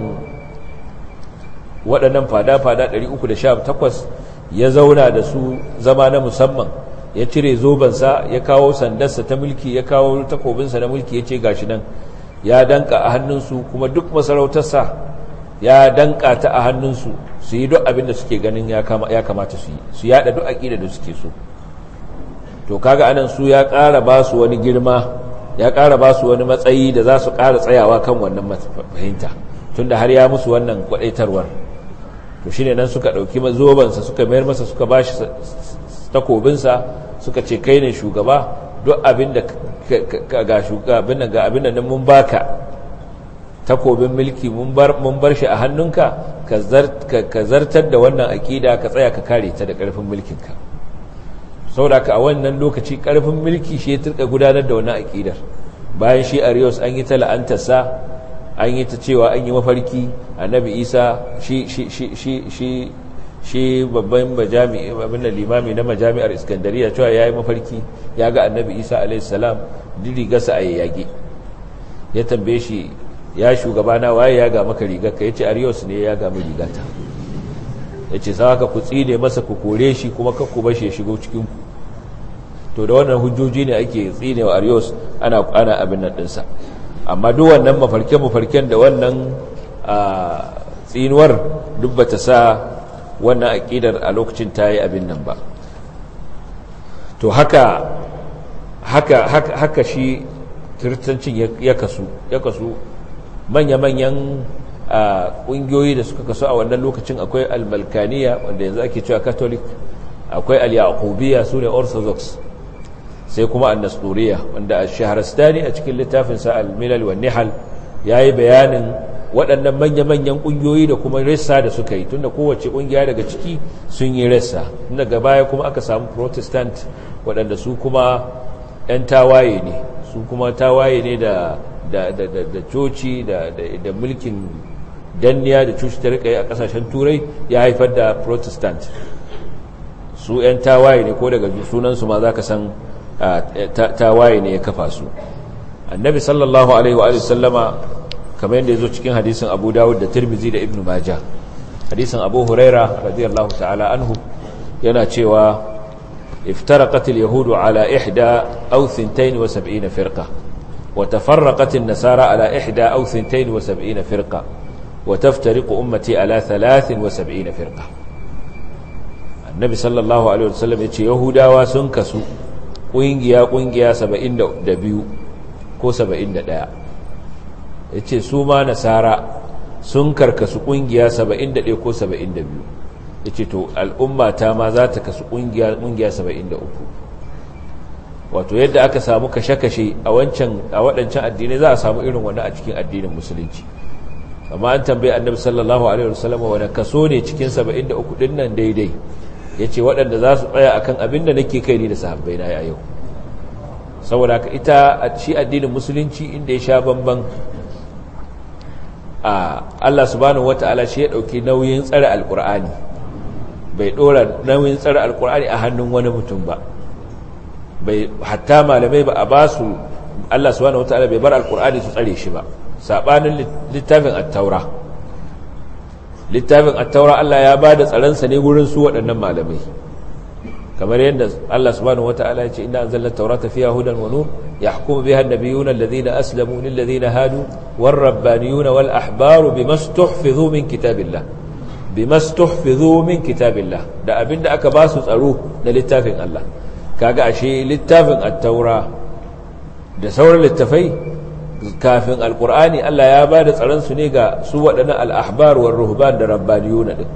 waɗannan fada-fada 318 ya zauna da su zama na musamman, ya cire zobensa, ya kawo sandarsa ta mulki, ya kawo takobinsa na mulki, ya ce gashi nan ya danka a hannunsu, kuma duk masarautarsa ya danka ta a hannunsu, su yi duk abin da suke ganin ya kamata su yi, su yada duk aƙida da suke so. To kaga anan su ya ƙara ba su wani girma, ya ƙara ba su wani matsayi da za su ƙara tsayawa kan wannan fahimta, tunda har ya musu wannan kwaɗaitarwar. To shine nan suka ɗauki zobansa suka mayar masa, suka ba shi takobinsa, suka ce kai ne shugaba, duk abin da ga abin da mun baka takobin mulki, mun bar shi a hannunka, ka zartar da wannan aƙida ka tsaya ka kare ta da ƙarfin mulkinka. saboda ka a wannan lokaci ƙarfin mulki shi ya turka gudanar da wannan aƙidar. bayan shi Arius an yi ta la'antarsa, an yi ta cewa an yi mafarki annabi Isa shi babban majami'i abin da limami na majami'ar Iskandariya cewa yayi mafarki ya ga annabi Isa alayhi salam rigarsa a yayyage. ya tambaye shi, ya shugabana waye ya ga maka rigarka? yace Arius ne ya ga mu rigata. yace sai haka ku tsine masa, ku kore shi, kuma kakku bashi ya shigo cikin ku. to da wannan hujjoji ne ake tsinewa Arius ana abin nan dinsa. amma duk wannan mafarken da wannan tsinuwar duk bata sa wannan aqidar a lokacin tayi abin nan ba. to haka shi kiristancin ya kasu manya-manyan ƙungiyoyi da suka kasu a wannan lokacin. akwai al-malkaniya wanda yanzu ake cewa catholic, akwai al-yaqubiyya sune orthodox, sai kuma an-nasturiyya wanda ash-shahrastani a cikin littafinsa al-milal wan nihal yayi bayanin waɗannan manya-manyan ƙungiyoyi da kuma rassa da suka yi, tunda kowace ƙungiya daga ciki sun yi rassa. daga baya kuma aka samu protestant waɗanda su kuma 'yan tawaye ne, su kuma tawaye ne da coci da mulkin danniya da coci ta rika yi a ƙasashen turai ya haifar da protestant. su 'yan tawaye ne, ko daga sunansu ma za ka san tawaye ne ya kafa su. annabi sallallahu alaihi wa sallama kamar yadda ya zo cikin hadisin Abu Dawud da Tirmidhi da Ibn Majah, hadisin Abu Huraira radiyallahu ta'ala anhu yana cewa iftaraqat al-yahudu ala 71 aw 72 firqa wa tafarraqat an-nasara ala 71 aw 72 firqa wa taftariqu ummati ala 73 firqa. annabi sallallahu alaihi wasallam yace yahudawa sun kasu kungiya 72 ko 71. ya ce su ma nasara sun karkasu ƙungiya 71 ko 72. ya ce to al'ummata ma za ta kasu ƙungiya 73. wato yadda aka samu kashe-kashe a waɗancan addinai za a samu irin wannan a cikin addinin musulunci. amma an tambayi annabi sallallahu alaihi wasallam wani kaso ne cikin 73 ɗin nan daidai, ya ce waɗanda za su tsaya akan abin da nake kai ni da sahabbai na a yau. saboda haka ita shi addinin musulunci inda ya sha bamban, Allah subhanahu wata'ala shi ya dauki nauyin tsare alkur'ani, bai dora nauyin tsare alkur'ani a hannun wani mutum ba, hatta malamai ba a ba su, Allah subhanahu wata'ala bai bar alkur'ani su tsare shi ba. sabanin littafin at-taura Allah ya ba da tsaronsa ne gurin su waɗannan malamai, kamar yadda Allah subhanahu wata'ala ya ce inna anzalna at-taurata fiha hudan wa nur yahkumu biha an-nabiyyuna alladhina aslamu lil ladhina hadu war-rabbaniyuna wal ahbaru bimastuhfizu min kitabillah da abinda aka ba su tsaro da littafin Allah. kaga ashe littafin at-taura da sauran littafai kafin alqur'ani Allah ya ba da tsaron su ne ga su waɗannan al-ahbar war-ruhban da rabbaniyuna din.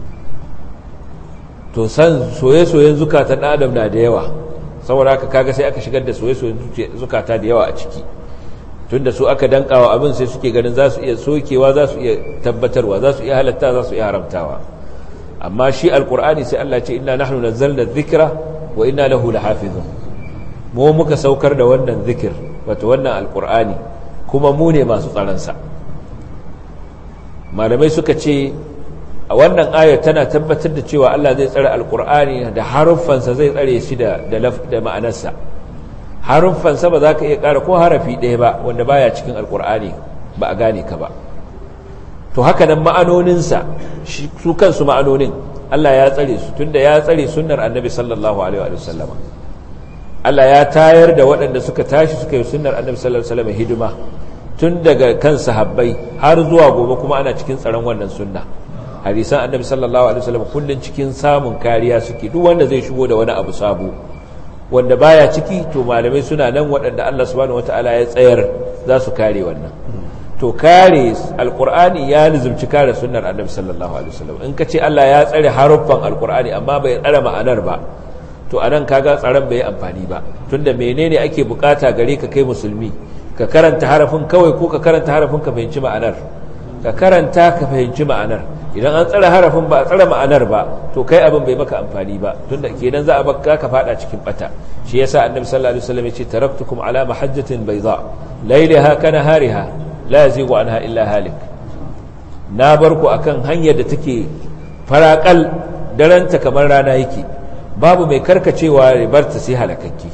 to san soye-soyen zukatan adam na da yawa, saboda haka kaga sai aka shigar da soye-soyen zukata da yawa a ciki, tunda su aka dankawa abin sai suke ganin za su iya sokewa, za su iya tabbatarwa, za su iya halatta, za su iya haramtawa. amma shi alkur'ani sai Allah ce inna nahnu nazzalna dhikra wa inna lahu lahafizun, mu muka saukar da wannan zikir, wato wannan alkur'ani, kuma mu ne masu tsaronsa. malamai suka ce a wannan ayar tana tabbatar da cewa Allah zai tsare alkur'ani da haruffansa, zai tsare shi da ma'anarsa. haruffansa ba za ka iya ƙara ko harafi ɗaya ba wanda baya cikin alkur'ani ba a gane ka ba. to haka nan ma'anoninsa su kansu ma'anonin Allah ya tsare su, tunda ya tsare sunnar annabi sallallahu alaihi wa sallama. Allah ya tayar da waɗanda suka tashi suka yi sunnar annabi sallallahu alaihi wa sallama hidima tun daga kan sahabbai har zuwa gobe, kuma ana cikin tsaron wannan sunna. hadisan annabi sallallahu alaihi wasallam kullun cikin samun kariya suke. duk wanda zai shigo da wani abu sabo wanda baya ciki, to malamai suna nan waɗanda Allah subhanahu wataala ya tsayar za su kare wannan. to kare alqur'ani ya nizumci kare sunnar annabi sallallahu alaihi wasallam. in ka ce Allah ya tsare haruffan alqur'ani amma bai tsare ma'anar ba, to anan kaga tsaron bai amfani ba. tunda menene ake bukata gare ka kai musulmi, ka karanta harafin kawai ko ka karanta harafin ka fahimci ma'anar? ka karanta ka fahimci ma'anar. Idan an tsara harafin ba a tsara ma'anar ba to kai abin bai maka amfani ba, tunda kenan za a baka ka fada cikin bata. Shi yasa annabi sallallahu alaihi wasallam ya ce taraktukum ala mahajjatin bayda laylaha kanahariha la yazigu anha illa halik. Na bar ku akan hanyar da take farakal, daranta kamar rana yake, babu mai karkacewa ribarta sai halakakke.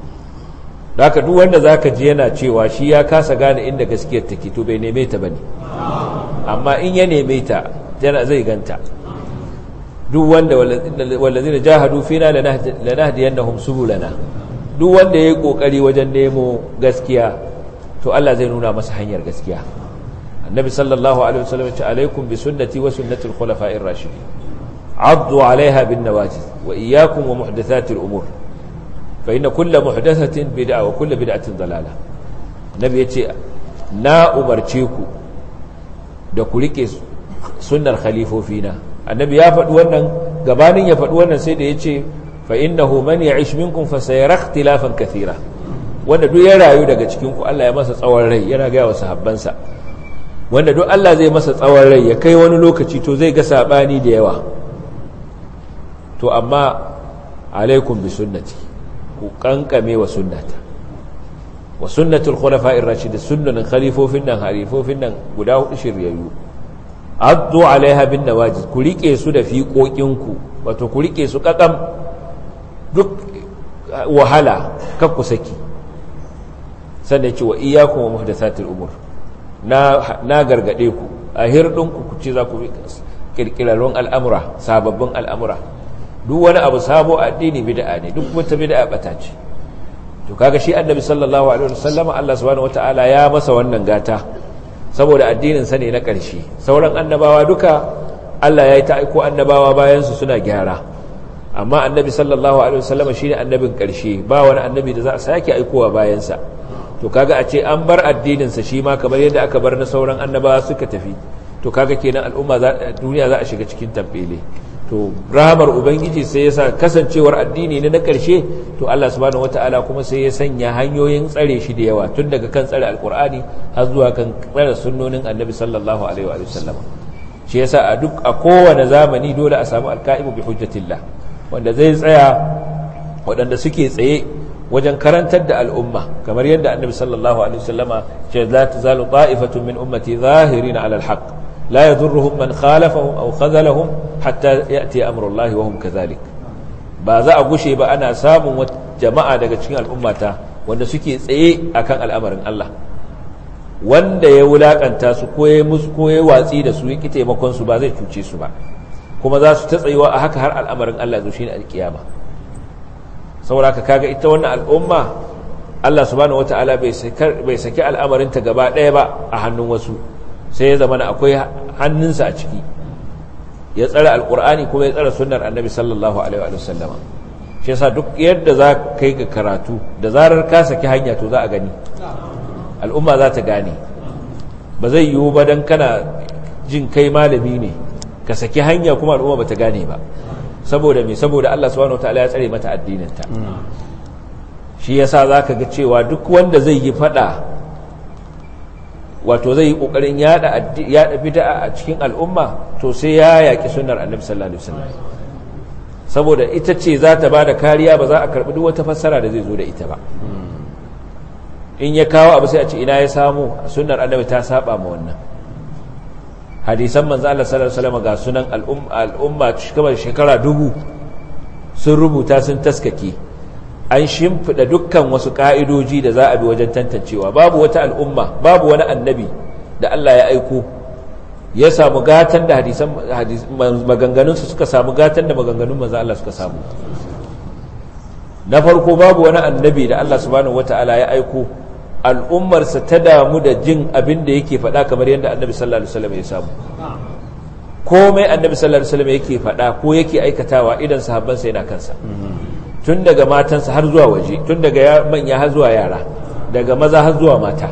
Haka duk wanda zaka ji yana cewa shi ya kasa gane inda gaskiyar take to bai neme ta bane, amma in ya neme ta yana zai ganta. Duk wanda wallazina jahadu fina lanahdiyannahum subulana, duk wanda yayi kokari wajen nemo gaskiya to Allah zai nuna masa hanyar gaskiya. Annabi sallallahu alaihi wasallam ya ce alaikum bi sunnati wa sunnatil khulafa'ir rashidin addu 'alayha bin nawajiz wa iyyakum wa muhdathatil umur fa inna kulla muhdathatin bid'a wa kulla bid'atin dalalah. Nabi yace na umarce ku da ku rike sunnar khalifofina. Annabi ya faɗi wannan, gabanin ya faɗi wannan sai da yace fa innahu man ya'ish minkum fa sayara ikhtilafan kathira. Wanda duk ya rayu daga cikin ku Allah ya masa tsawon rai, yana ga wa sahabbansa, wanda duk Allah zai masa tsawon rai ya kai wani lokaci to zai ga sabani da yawa. To amma alaikum bi sunnati, ku kankame wa sunnata wa sunnatul khulafa'ir rashidin, sunnan khalifofin nan guda hudu shiryayyu. Addu 'alaiha bin nawajiz, ku rike su da fiƙoƙinku, wato ku rike su kakam, duk wahala kar ku saki. Sannan ce wa iyyakum wa muhdathatil umur, na gargade ku a hirdinku ku ce za ku bi kirkirarrun al'amura, sababbin al'amura. Duk wani abu sabo addini bid'a ne, duk wata bid'a bata ce. To kaga shi annabi sallallahu alaihi wasallam Allah subhanahu wataala ya masa wannan gata saboda addinin sa ne na ƙarshe. Sauran annabawa duka Allah ya yi ta aiko annabawa bayan su suna gyara, amma annabi sallallahu alaihi wasallam shine annabin ƙarshe, ba wani annabi da za a sake aikowa bayan sa. To kaga a ce an bar addinin sa shi ma kamar yadda aka bar na sauran annabawa suka tafi, to kaga kenan al'umma duniya za a shiga cikin tambele. To rahamar ubangiji sai ya sa kasancewar addini ne na ƙarshe, to Allah subhanahu wataala kuma sai ya sanya hanyoyin tsare shi da yawa, tun daga kan tsare alkur'ani har zuwa kan tsare sunnonin annabi sallallahu alaihi wa sallam. Shi yasa a kowane zamani dole a samu alqa'imu bi hujjatillah, wanda zai tsaya, waɗanda suke tsaye wajen karantar da al'umma, kamar yadda annabi sallallahu alaihi wasallama ce la tazalu ta'ifatun min ummati zahirina 'ala al-haqq la yadurruhum man khalafahum aw khazalahum hatta ya'ti amrullahi wa hum kadhalik. Ba za a gushe ba ana samun jama'a daga cikin al'ummata wanda suke tsaye akan al'amarin Allah, wanda ya wulakanta su ko ya musu ko ya watsi da su ya ki taimakon su ba zai cuce su ba, kuma za su ta tsayuwa a haka har al'amarin Allah zo shine alkiyama. Saboda kaga ita wannan al'umma Allah subhanahu wataala bai saki al'amarinta gaba ɗaya ba a hannun wasu, sai ya zama akwai hannunsa a ciki, ya tsara alkur'ani kuma ya tsara sunnar annabi sallallahu alaihi wa sallama. Shi yasa duk yadda za ka kai ga karatu, da zarar ka saki hanya to za a gani, al'umma za ta gane. Ba zai yiwu ba dan kana jin kai malami ne ka saki hanya kuma al'umma ba ta gane ba. Saboda me? Saboda Allah subhanahu wataala ya tsare mata addininta. Shi yasa zaka ga cewa duk wanda zai yi fada, wato zai yi kokarin yada bid'a a cikin al'umma, to sai ya yaki sunnar annabi sallallahu alaihi wasallam, saboda ita ce za ta bada kariya, ba za a karbi duk wata fassara da zai zo da ita ba. In ya kawo abu sai a ce ina ya samu, sunnar annabi ta saba ma wannan. Hadisan manzo Allah sallallahu alaihi wasallam ga sunan al'umma kamar shekara 2000 sun rubuta, sun taskake, an shimfida dukkan wasu ka'idoji da za a bi wajen tantancewa. Babu wata al'umma, babu wani annabi da Allah ya aiko ya samu gatan da maganganunsu suka samu gatan da maganganun manzo Allah suka samu. Na farko, babu wani annabi da Allah subhanahu wataala ya aiko al'ummarsa ta damu da jin abin da yake faɗa kamar yadda annabi sallallahu alaihi wasallam ya samu. Komai annabi sallallahu alaihi wasallam yake faɗa ko yake aikatawa idan sahabbansa yana kansa, tun daga matansa har zuwa waje, tun daga manya har zuwa yara, daga maza har zuwa mata.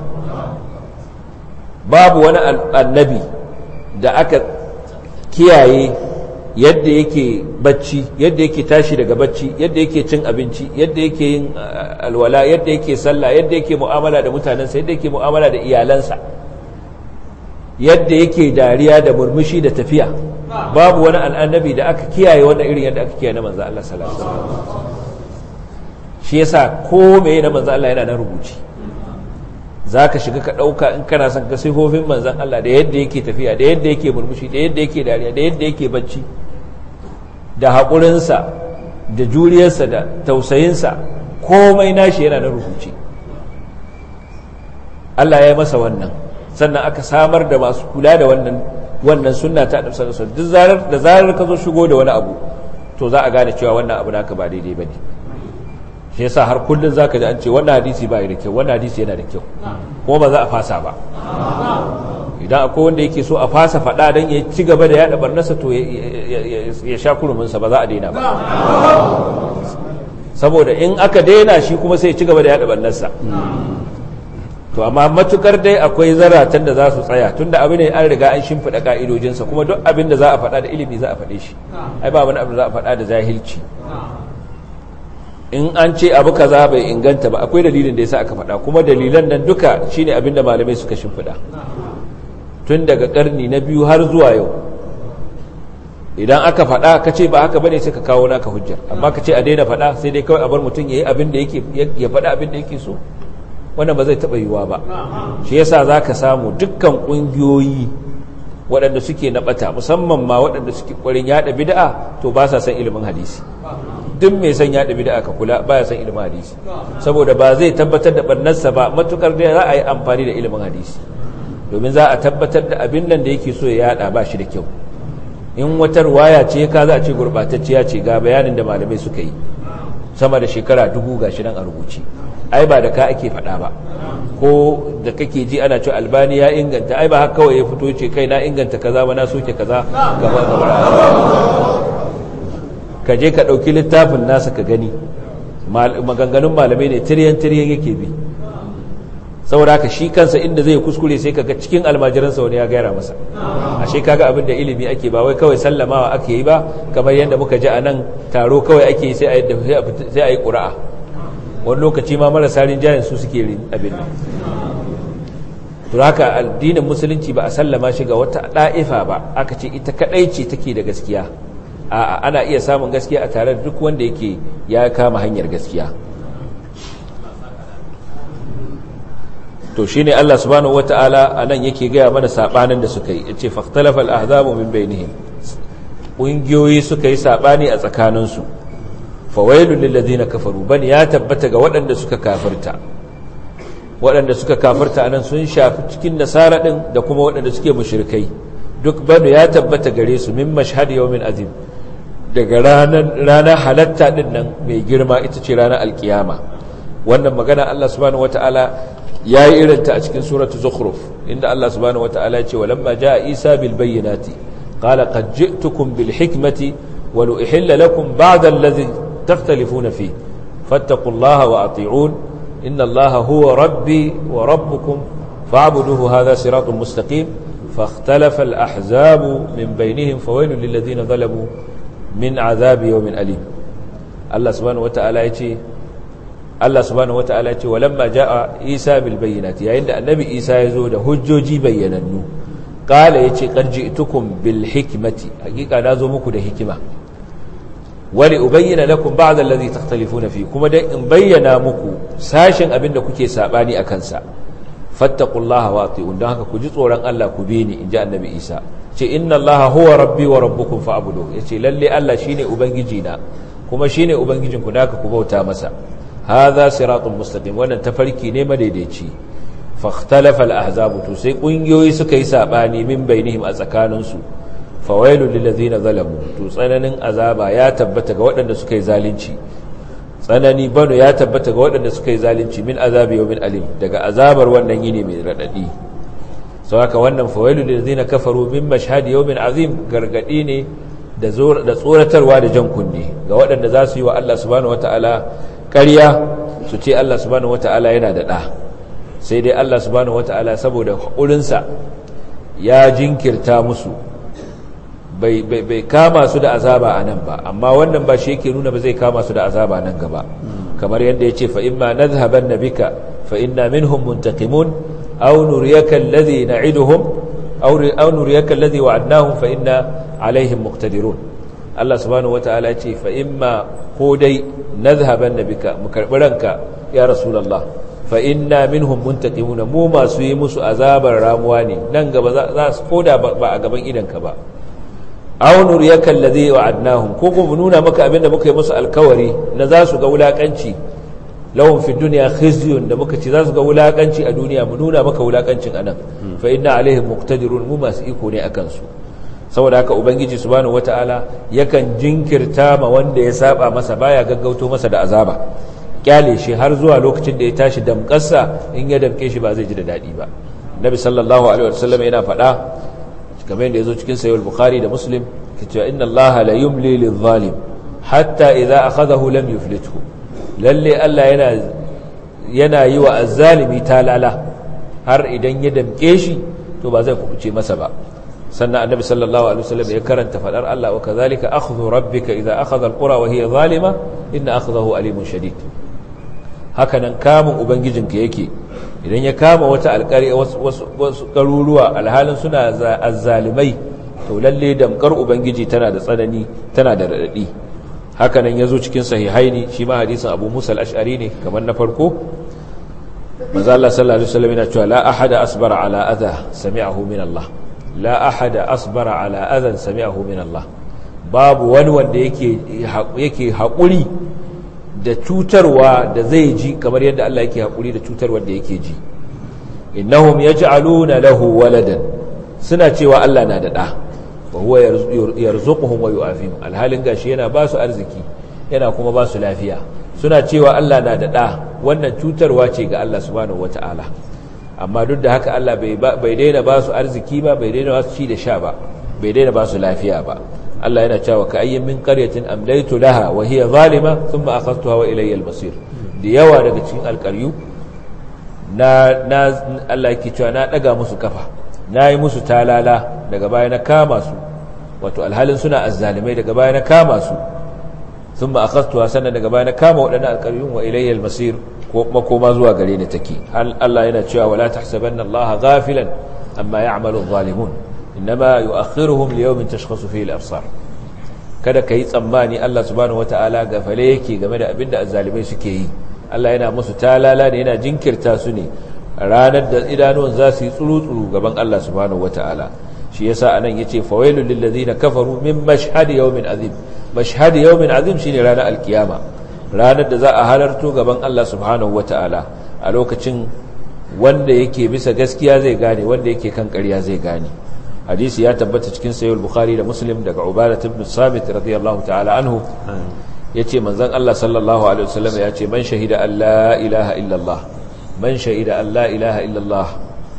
Babu wani annabi da aka kiyaye yadda yake bacci, yadda yake tashi daga bacci, yadda yake cin abinci, yadda yake yin alwala, yadda yake sallah, yadda yake mu'amala da mutanensa, yadda yake mu'amala da iyalansa. yadda yake dariya da murmushi da tafiya, babu wani annabi da aka kiyaye wannan irin yadda aka kiyaye na manzo Allah sallallahu alaihi wasallam. Shi yasa ko meye na manzo Allah yana na rubuci, zaka shiga ka dauka in kana son ka sifofin manzon Allah da yadda yake tafiya, da yadda yake murmushi, da yadda yake dariya, da yadda yake bacci, da haƙurinsa da juriyarsa da tausayinsa, komai nashi yana na rubuci. Allah ya yi masa wannan, sannan aka samar da masu kula da wannan sunna ta Annabi sallallahu alaihi wasallam. Da zarar ka zo shigo da wani abu, to za a gane cewa wannan abu naka ba daidai bane. Shi yasa har kullun zaka ji an ce wannan hadisi ba da kyau, wannan hadisi yana da kyau, kuma ba za a fasa ba. Idan akwai wanda yake so a fasa faɗa don ya ci gaba da yaɗa barnasa, to ya sha kuruminsa, ba za a daina ba. Saboda in aka daina shi kuma sai ya ci gaba da yaɗa barnarsa. To amma matukar dai akwai zaratan da za su tsaya, tunda abin ne an riga an shimfiɗa ƙa'idojinsa, kuma duk abin da za a faɗa da ilimi za a faɗe shi. Ai ba wani abin da za a faɗa da jahilci. In an ce abu kaza bai inganta ba, akwai dalilin da yasa aka faɗa, kuma dalilan nan duka shine abin da malamai suka shimfiɗa tun daga ƙarni na 2 har zuwa yau. Idan aka faɗa ka ce ba haka bane, sai ka kawo naka hujjar, amma ka ce a daina faɗa, sai dai kawai a bar mutum yayi abin da yake, ya faɗa abin da yake so, wannan ba zai taɓa yiwuwa ba. Shi yasa za ka samu dukkan ƙungiyoyi waɗanda suke na ɓata, musamman ma waɗanda suke ƙwarin yaɗa bid'a, to ba sa san ilimin hadisi. Duk mai san yaɗa bid'a ka kula, ba ya san ilimin hadisi, saboda ba zai tabbatar da ɓarnarsa ba matukar da za a yi amfani da ilimin hadisi, domin za a tabbatar da abin nan da yake so ya yaɗa ba shi da kyau. In wata ruwaya ce ka za a ce gurɓatacciya ce, ga bayanin da malamai suka yi sama da shekara 1000 gashi nan a rubuce. Ai ba da ka ake faɗa ba, ko da kake ji ana cewa Albani ya inganta, ai ba haka kawai ya fito ce kai na inganta kaza ba na soke kaza gaba. Ka je ka ɗauki littafin nasa ka gani, maganganun malamai ne tiryan yake bi. Saboda haka shi kansa inda zai kuskure sai kaga cikin almajiransa wani ya gaira masa. Ashe kaga abin da ilimi ake, ba wai kawai sallamawa ake yi ba, kamar yadda muka ji a nan taro kawai ake yi sai a yi ƙura'a. Wani lokaci ma marasa rinjayen su suke abin nan. To haka addinin musulunci ba a sallama shi ga wata ɗa'ifa ba, aka ce ita kaɗai ce take da gaskiya. A'a, ana iya samun gaskiya a tare da duk wanda yake ya kama hanyar gaskiya. To shine Allah subhanahu wataala anan yake gaya mana sabanin da suka yi, yace fahtalafa al-ahzabu min bainihim, ƙungiyoyi suka yi sabani a tsakaninsu. Fawailul lil ladina kafaru, ban ya tabbata ga waɗanda suka kafirta. Waɗanda suka kafirta anan sun shafi cikin nasara din da kuma waɗanda suke mushrikai, duk banu ya tabbata gare su min mashhad yawmin azim, daga ranar halatta din nan mai girma, ita ce ranar alkiyama. Wannan magana Allah subhanahu wataala yayi irinta a cikin suratu zukhruf, inda Allah subhanahu wataala ya ce walamma jaa Isa bil bayyinati qala qad ji'tukum bil hikmati wa la uhilla lakum ba'da alladhi takhtalifuna fihi fattaqullaha wa ati'un inna Allaha huwa rabbi wa rabbukum fa'buduhu hadha siratun mustaqim فاختلف الأحزاب من بينهم فويل للذين ظلموا من عذاب يوم أليم. الله سبحانه وتعالى يقول ولما جاء عيسى بالبينات، يعني النبي عيسى يزود هجوجي بيننو قال يقول قد جئتكم بالحكمة، حقيقة نازمك ده حكمة ولأبين لكم بعض الذي تختلفون فيه، كما ده إن بينا مكو ساشن أبن كي ساباني أكنسا fattaqullaha wa ati'un, don haka ku ji tsoron Allah ku bi ni, inji annabi Isa. Ce inna Allaha huwa rabbi wa rabbukum fa'budu, yace lalle Allah shine ubangiji na kuma shine ubangijin ku, da haka ku bauta masa. Hadha siratun mustaqim, wannan tafarki ne madaidaici. Fakhtalafa al-ahzabu, to sai kungiyoyi suka yi sabani min bainihim a tsakanin su. Fawailul lil ladina zalamu, to tsananin azaba ya tabbata ga waɗanda suka yi zalunci. Tsanani bano ya tabbata ga waɗanda suka yi zalunci min azabi yawmin alim, daga azabar wannan yini mai radadi. Sau haka wannan fawailu lil ladina kafaru min mashhad yawmin azim gargadi ne da tsoratarwa da jan kunne ga waɗanda za su yi wa Allah subhanahu wataala ƙarya, su ce Allah subhanahu wataala yana da ɗa. Sai dai Allah subhanahu wataala saboda haƙurinsa ya jinkirta musu, bai kama su da azaba a nan ba, amma wannan ba shi yake nuna ba zai kama su da azaba nan gaba. Kamar yadda ya ce fa imma nadhhabanna bika fa inna minhum muntaqimun aw nuriyaka alladhi na'iduhum aw nuriyaka alladhi wa'adnahum fa inna alaihim muqtadirun Allah subhanahu wataala ya ce fa imma ko dai nadhhabanna bika mu karbi ranka ya rasulullah fa inna minhum muntaqimun mu masu yi musu azabar ramuwa ne nan gaba za su koda ba a gaban idanka ba aw nuriyaka alladhi wa'adnahum ko mu nuna maka abinda muka yi musu alkawari na za su ga wulakanci lahum fi dunya khizyun da muka ce za su ga wulakanci a duniya mu nuna maka wulakancin anan fa inna alaihim muqtadirun mu masu iko ne akan su saboda haka ubangiji subhanahu wataala yakan jinkirta ma wanda ya saba masa baya gaggauto masa da azaba kyale shi har zuwa lokacin da ya tashi damƙarsa in ya damƙe shi ba zai ji da dadi ba nabi sallallahu alaihi wasallam yana faɗa kamar yadda yazo cikin sahih al-bukhari da muslim cewa inna allaha la yumli lidh-dhalim hatta idha akhadahu lam yuflithu lalle Allah yana yi wa azzalimi talala har idan ya damke shi to ba zai kubuce masa ba sannan annabi sallallahu alaihi wasallam ya karanta fadar Allah wa kadhalika akhdhu rabbika idha akhadha alqura wa hiya zalima inna akhdahu alimun shadid haka nan kamun ubangijinka yake idan ya kama wata alƙari wasu garuruwa alhalin suna azzalimai to lalle damkar ubangiji tana da tsanani tana da radadi haka nan yazo cikin sahihaini shi ma hadisin Abu Musa al-Ash'ari ne kamar na farko manzo Allah sallallahu alaihi wasallam yana cewa la ahada asbara ala adha sami'ahu min Allah la ahada asbara ala adhan sami'ahu min Allah babu wani wanda yake haƙuri da cutarwa da zai ji kamar yadda Allah yake haƙuri da cutarwa da yake ji innahum yaj'aluna lahu waladan suna cewa Allah na da ɗa wa huwa yarzuquhum wa yu'afihim alhalin gashi yana ba su arziki yana kuma ba su lafiya suna cewa Allah na da ɗa wannan cutarwa ce ga Allah subhanahu wata'ala amma duk da haka Allah bai daina ba su arziki ba bai daina ba su ci da sha ba bai daina ba su lafiya ba Allah yana cewa ka ayyin min qaryatin amlaytu laha wa hiya zalima thumma akhadtuha wa ilayya al-masir da yawa daga cikin alƙaryu Allah yake cewa na daga musu kafa nayi musu talala daga baya na kama su wato alhalin suna azzalimai daga baya na kama su thumma akhadtuha sannan daga baya na kama wadannan alƙaryun wa ilayya al-masir ko makoma zuwa gare ni take Allah yana cewa wala tahsabanna Allah ghafilan amma ya'malu adh-dhalimun inma yu'akhiruhum li yawmin tashkhasu fihi al-absar kada kai tsammani Allah subhanahu wataala gafale yake game da abinda azzalimai suke yi Allah yana musu talala ne yana jinkirta su ne ranar da idanuwan za su yi tsuru-tsuru gaban Allah subhanahu wataala shi yasa anan yace fawailul lil ladina kafaru min mashhad yawmin azim mashhad yawmin azim shine ranar alkiyama ranar da za a halarto gaban Allah subhanahu wataala a lokacin wanda yake bisa gaskiya zai gane wanda yake kan ƙarya zai gane hadisi ya tabbata cikin sahih al-bukhari da muslim daga ubadah ibn samit radiyallahu ta'ala anhu yace manzon Allah sallallahu alaihi wasallam yace man shahida an la ilaha illa Allah man shahida an la ilaha illa Allah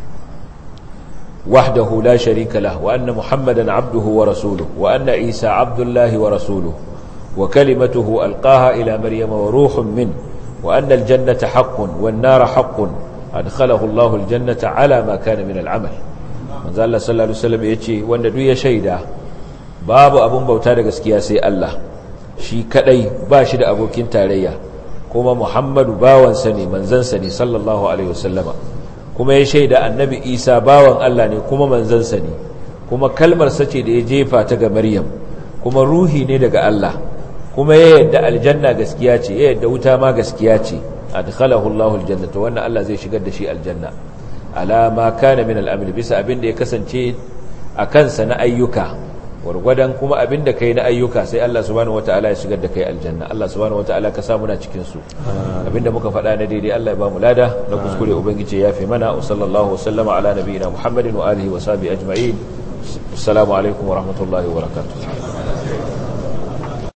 wahdahu la sharika lahu wa anna muhammadan abduhu wa rasuluhu wa anna isa abdullahi wa rasuluhu wa kalimatuhu alqaha ila maryama wa ruhun min wa anna al-jannata haqqun wan nara haqqun adkhalahu Allahu al-jannata ala ma kana min al-amal manzo Allah sallallahu alaihi wasallam yace wanda duk ya shaida babu abun bauta da gaskiya sai Allah shi kadai ba shi da abokin tarayya kuma Muhammadu bawansa ne manzansa ne sallallahu alaihi wasallama kuma ya shaida annabi Isa bawan Allah ne kuma manzansa ne kuma kalmar sa ce da ya jefa ta ga Maryam kuma ruhi ne daga Allah kuma ya yadda aljanna gaskiya ce ya yadda wuta ma gaskiya ce adkhalahu Allahu aljannata wannan Allah zai shigar da shi aljanna ala ma kana min al'amali bisa abin da ya kasance a kansa na ayyuka gwargwadon kuma abin da kai na ayyuka sai Allah subhanahu wataala ya shigar da kai aljanna Allah subhanahu wataala ka samu na cikin su abin da muka faɗa na daidai Allah ya ba mu lada na kuskure ubangiji ya fi mana wa sallallahu wasallama ala nabiyina Muhammadin wa alihi wa sahbihi ajma'in assalamu alaikum wa rahmatullahi wa barakatuh